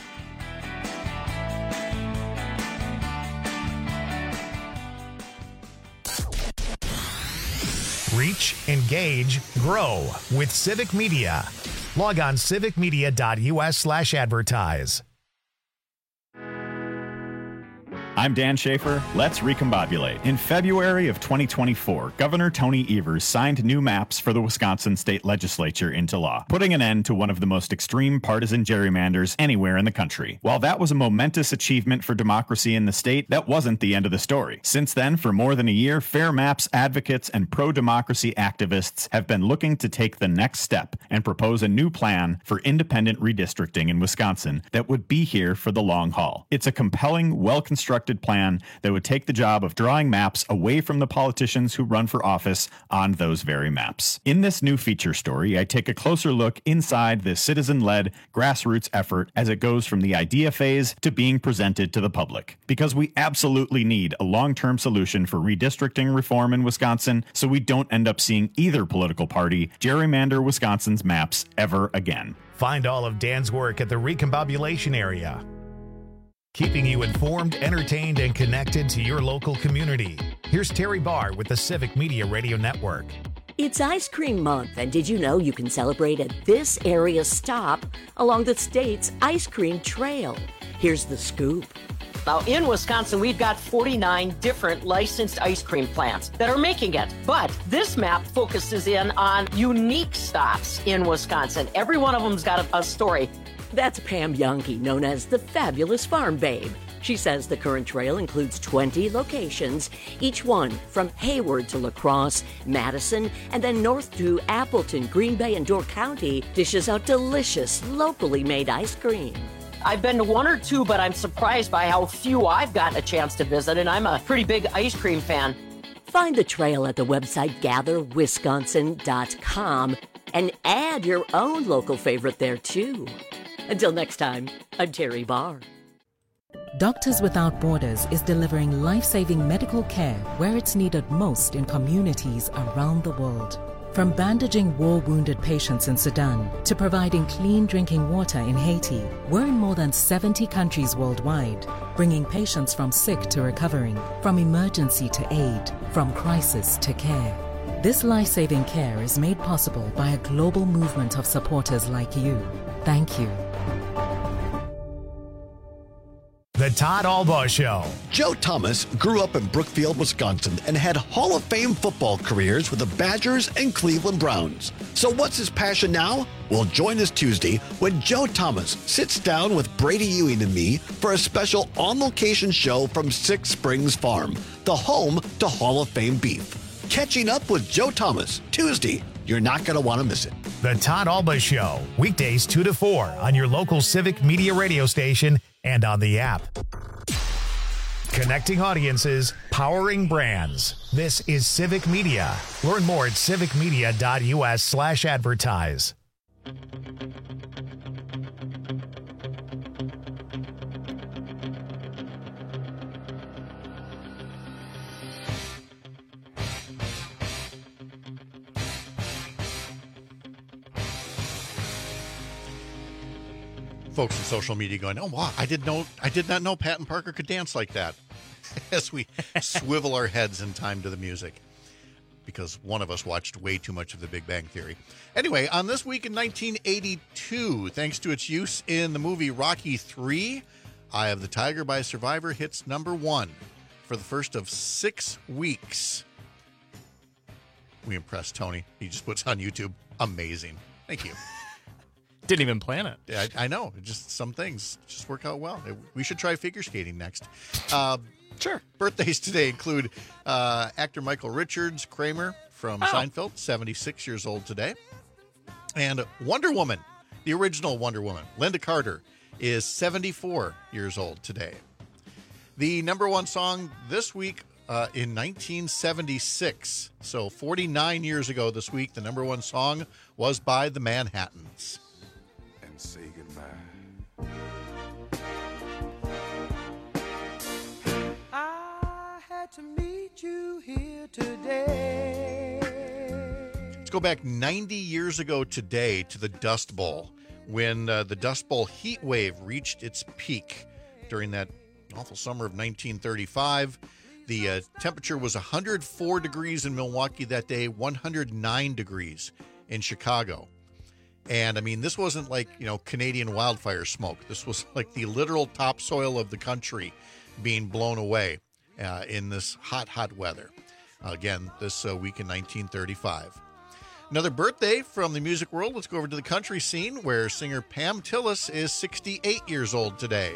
Reach, engage, grow with Civic Media. Log on civicmedia.us/advertise. I'm Dan Schaefer. Let's recombobulate. In February of 2024, Governor Tony Evers signed new maps for the Wisconsin State Legislature into law, putting an end to one of the most extreme partisan gerrymanders anywhere in the country. While that was a momentous achievement for democracy in the state, that wasn't the end of the story. Since then, for more than a year, Fair Maps advocates and pro-democracy activists have been looking to take the next step and propose a new plan for independent redistricting in Wisconsin that would be here for the long haul. It's a compelling, well-constructed plan that would take the job of drawing maps away from the politicians who run for office on those very maps. In this new feature story, I take a closer look inside this citizen-led grassroots effort as it goes from the idea phase to being presented to the public. Because we absolutely need a long-term solution for redistricting reform in Wisconsin so we don't end up seeing either political party gerrymander Wisconsin's maps ever again. Find all of Dan's work at the Recombobulation area, keeping you informed, entertained, and connected to your local community. Here's Terry Barr with the Civic Media Radio Network. It's Ice Cream Month, and did you know you can celebrate at this area stop along the state's ice cream trail? Here's the scoop. Now, in Wisconsin, we've got 49 different licensed ice cream plants that are making it. But this map focuses in on unique stops in Wisconsin. Every one of them's got a story. That's Pam Youngke, known as the Fabulous Farm Babe. She says the current trail includes 20 locations, each one from Hayward to La Crosse, Madison, and then north to Appleton, Green Bay, and Door County dishes out delicious, locally made ice cream. I've been to one or two, but I'm surprised by how few I've gotten a chance to visit, and I'm a pretty big ice cream fan. Find the trail at the website gatherwisconsin.com and add your own local favorite there, too. Until next time, I'm Terry Barr. Doctors Without Borders is delivering life-saving medical care where it's needed most in communities around the world. From bandaging war-wounded patients in Sudan to providing clean drinking water in Haiti, we're in more than 70 countries worldwide, bringing patients from sick to recovering, from emergency to aid, from crisis to care. This life-saving care is made possible by a global movement of supporters like you. Thank you. The Todd Albaugh Show. Joe Thomas grew up in Brookfield, Wisconsin, and had Hall of Fame football careers with the Badgers and Cleveland Browns. So what's his passion now? Well, join us Tuesday when Joe Thomas sits down with Brady Ewing and me for a special on-location show from Six Springs Farm, the home to Hall of Fame beef. Catching up with Joe Thomas, Tuesday. You're not going to want to miss it. The Todd Albaugh Show, weekdays 2 to 4 on your local Civic Media radio station and on the app. Connecting audiences, powering brands. This is Civic Media. Learn more at civicmedia.us/advertise. Folks in social media going, oh, wow, I did not know Patton Parker could dance like that, as we swivel our heads in time to the music, because one of us watched way too much of The Big Bang Theory. Anyway, on this week in 1982, thanks to its use in the movie Rocky III, Eye of the Tiger by Survivor hits number 1 for the first of 6 weeks. We impressed Tony. He just puts on YouTube, amazing. Thank you. Didn't even plan it. Yeah, I know. Just some things just work out well. We should try figure skating next. Sure. Birthdays today include actor Michael Richards, Kramer from Seinfeld, 76 years old today. And Wonder Woman, the original Wonder Woman, Linda Carter, is 74 years old today. The number 1 song this week in 1976, so 49 years ago this week, the number 1 song was by the Manhattans. Say goodbye. I had to meet you here today. Let's go back 90 years ago today to the Dust Bowl, when the Dust Bowl heat wave reached its peak during that awful summer of 1935. The temperature was 104 degrees in Milwaukee that day, 109 degrees in Chicago. And, I mean, this wasn't like, Canadian wildfire smoke. This was like the literal topsoil of the country being blown away in this hot weather. Again, this week in 1935. Another birthday from the music world. Let's go over to the country scene where singer Pam Tillis is 68 years old today.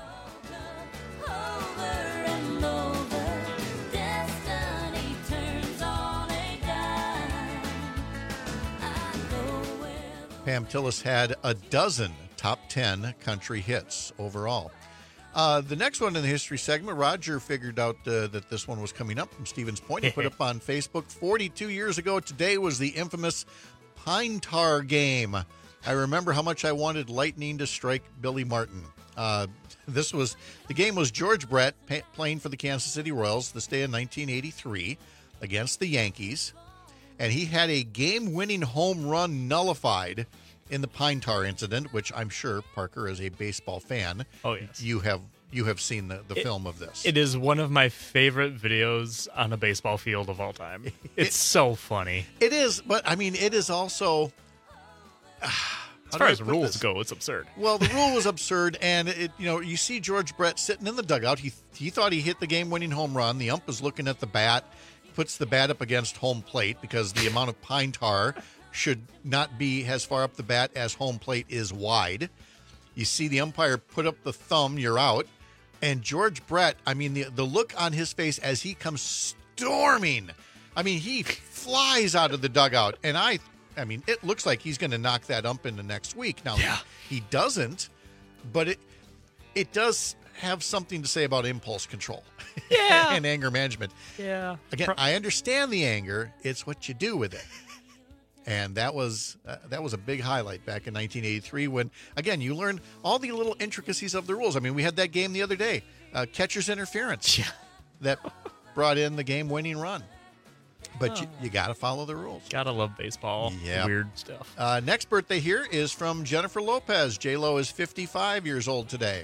Pam Tillis had a dozen top 10 country hits overall. The next one in the history segment, Roger figured out that this one was coming up from Stevens Point. He put up on Facebook, 42 years ago today was the infamous Pine Tar game. I remember how much I wanted lightning to strike Billy Martin. The game was George Brett playing for the Kansas City Royals this day in 1983 against the Yankees. And he had a game-winning home run nullified in the Pine Tar incident, which I'm sure, Parker, as a baseball fan, oh yes, you have seen the film of this. It is one of my favorite videos on a baseball field of all time. It's so funny. It is, but I mean, it is also as far as rules go, it's absurd. Well, the rule was absurd, and you see George Brett sitting in the dugout. He thought he hit the game-winning home run. The ump is looking at the bat, puts the bat up against home plate because the amount of pine tar should not be as far up the bat as home plate is wide. You see the umpire put up the thumb, you're out. And George Brett, I mean, the look on his face as he comes storming. I mean, he flies out of the dugout. And I mean, it looks like he's going to knock that ump into next week. Now, he doesn't, but it does have something to say about impulse control and anger management. Yeah. Again, I understand the anger. It's what you do with it. And that was a big highlight back in 1983 when, again, you learn all the little intricacies of the rules. I mean, we had that game the other day, catcher's interference, that brought in the game-winning run. But you got to follow the rules. Got to love baseball. Yep. Weird stuff. Next birthday here is from Jennifer Lopez. J-Lo is 55 years old today.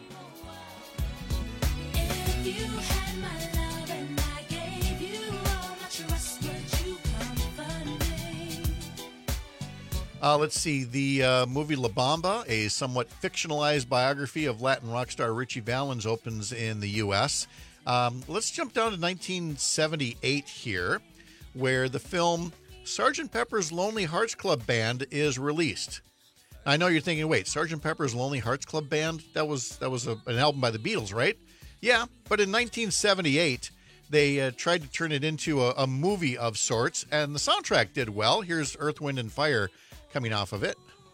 Let's see. The movie La Bamba, a somewhat fictionalized biography of Latin rock star Richie Valens, opens in the U.S. Let's jump down to 1978 here, where the film Sgt. Pepper's Lonely Hearts Club Band is released. I know you're thinking, wait, Sgt. Pepper's Lonely Hearts Club Band? That was an album by the Beatles, right? Yeah, but in 1978, they tried to turn it into a movie of sorts, and the soundtrack did well. Here's Earth, Wind, and Fire coming off of it.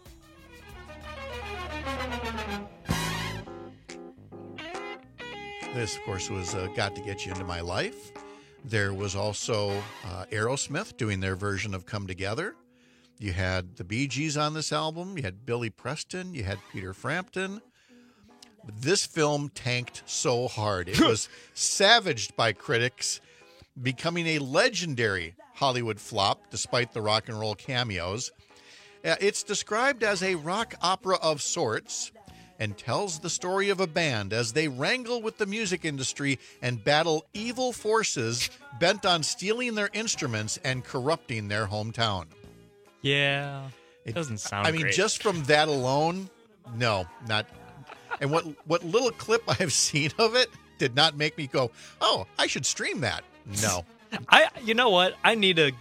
This, of course, was Got to Get You Into My Life. There was also Aerosmith doing their version of Come Together. You had the Bee Gees on this album. You had Billy Preston. You had Peter Frampton. This film tanked so hard. It was savaged by critics, becoming a legendary Hollywood flop despite the rock and roll cameos. It's described as a rock opera of sorts and tells the story of a band as they wrangle with the music industry and battle evil forces bent on stealing their instruments and corrupting their hometown. Yeah, it doesn't sound great. Just from that alone, no, not. And what little clip I've seen of it did not make me go, oh, I should stream that. No. You know what? I need a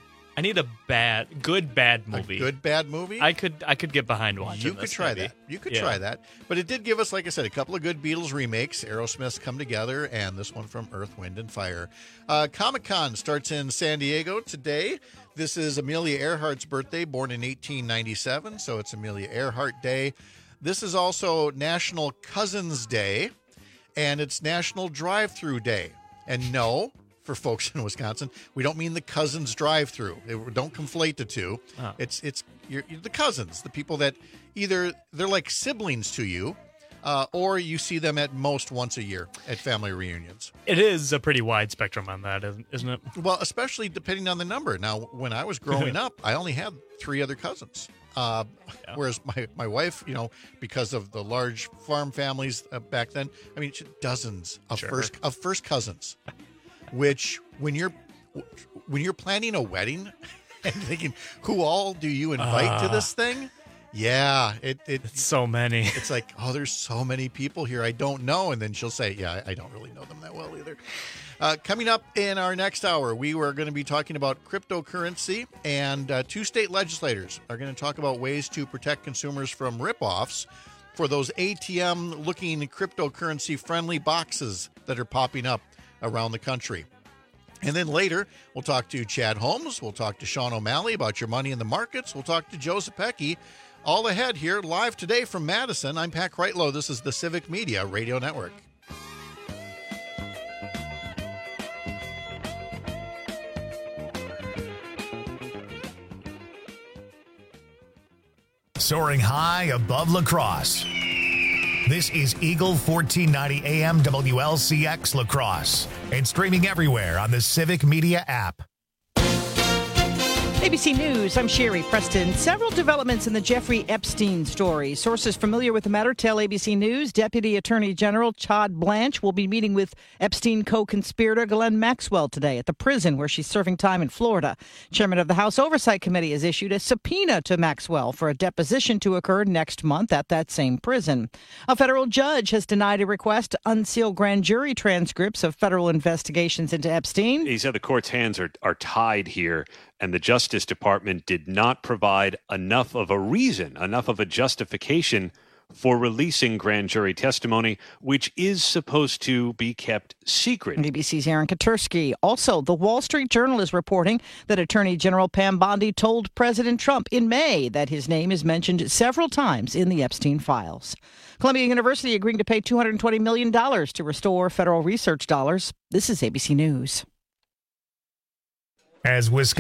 good bad movie. A good bad movie? I could get behind watching. You could try that. You could try that. But it did give us, like I said, a couple of good Beatles remakes. Aerosmith's Come Together, and this one from Earth, Wind, and Fire. Comic-Con starts in San Diego today. This is Amelia Earhart's birthday, born in 1897, so it's Amelia Earhart Day. This is also National Cousins Day, and it's National Drive-Thru Day. And no, for folks in Wisconsin, we don't mean the cousins drive-through. Don't conflate the two. Oh. It's you're the cousins, the people that either they're like siblings to you, or you see them at most once a year at family reunions. It is a pretty wide spectrum on that, isn't it? Well, especially depending on the number. Now, when I was growing up, I only had 3 other cousins. Whereas my wife, because of the large farm families back then, I mean, dozens of first cousins. Which when you're planning a wedding and thinking who all do you invite to this thing, Yeah, it's so many. It's like, oh, there's so many people here I don't know. And then she'll say, yeah, I don't really know them that well either. Coming up in our next hour, we were going to be talking about cryptocurrency, and 2 state legislators are going to talk about ways to protect consumers from ripoffs for those ATM-looking cryptocurrency-friendly boxes that are popping up around the country. And then later, we'll talk to Chad Holmes. We'll talk to Sean O'Malley about your money in the markets. We'll talk to Joe Zepecki. All ahead here, live today from Madison. I'm Pat Kreitlow. This is the Civic Media Radio Network. Soaring high above La Crosse. This is Eagle 1490 AM WLCX La Crosse and streaming everywhere on the Civic Media app. ABC News, I'm Sherry Preston. Several developments in the Jeffrey Epstein story. Sources familiar with the matter tell ABC News Deputy Attorney General Todd Blanche will be meeting with Epstein co-conspirator Ghislaine Maxwell today at the prison where she's serving time in Florida. Chairman of the House Oversight Committee has issued a subpoena to Maxwell for a deposition to occur next month at that same prison. A federal judge has denied a request to unseal grand jury transcripts of federal investigations into Epstein. He said the court's hands are tied here, and the Justice Department did not provide enough of a reason, enough of a justification for releasing grand jury testimony, which is supposed to be kept secret. BBC's Aaron Katursky. Also, the Wall Street Journal is reporting that Attorney General Pam Bondi told President Trump in May that his name is mentioned several times in the Epstein files. Columbia University agreeing to pay $220 million to restore federal research dollars. This is ABC News. As Wisconsin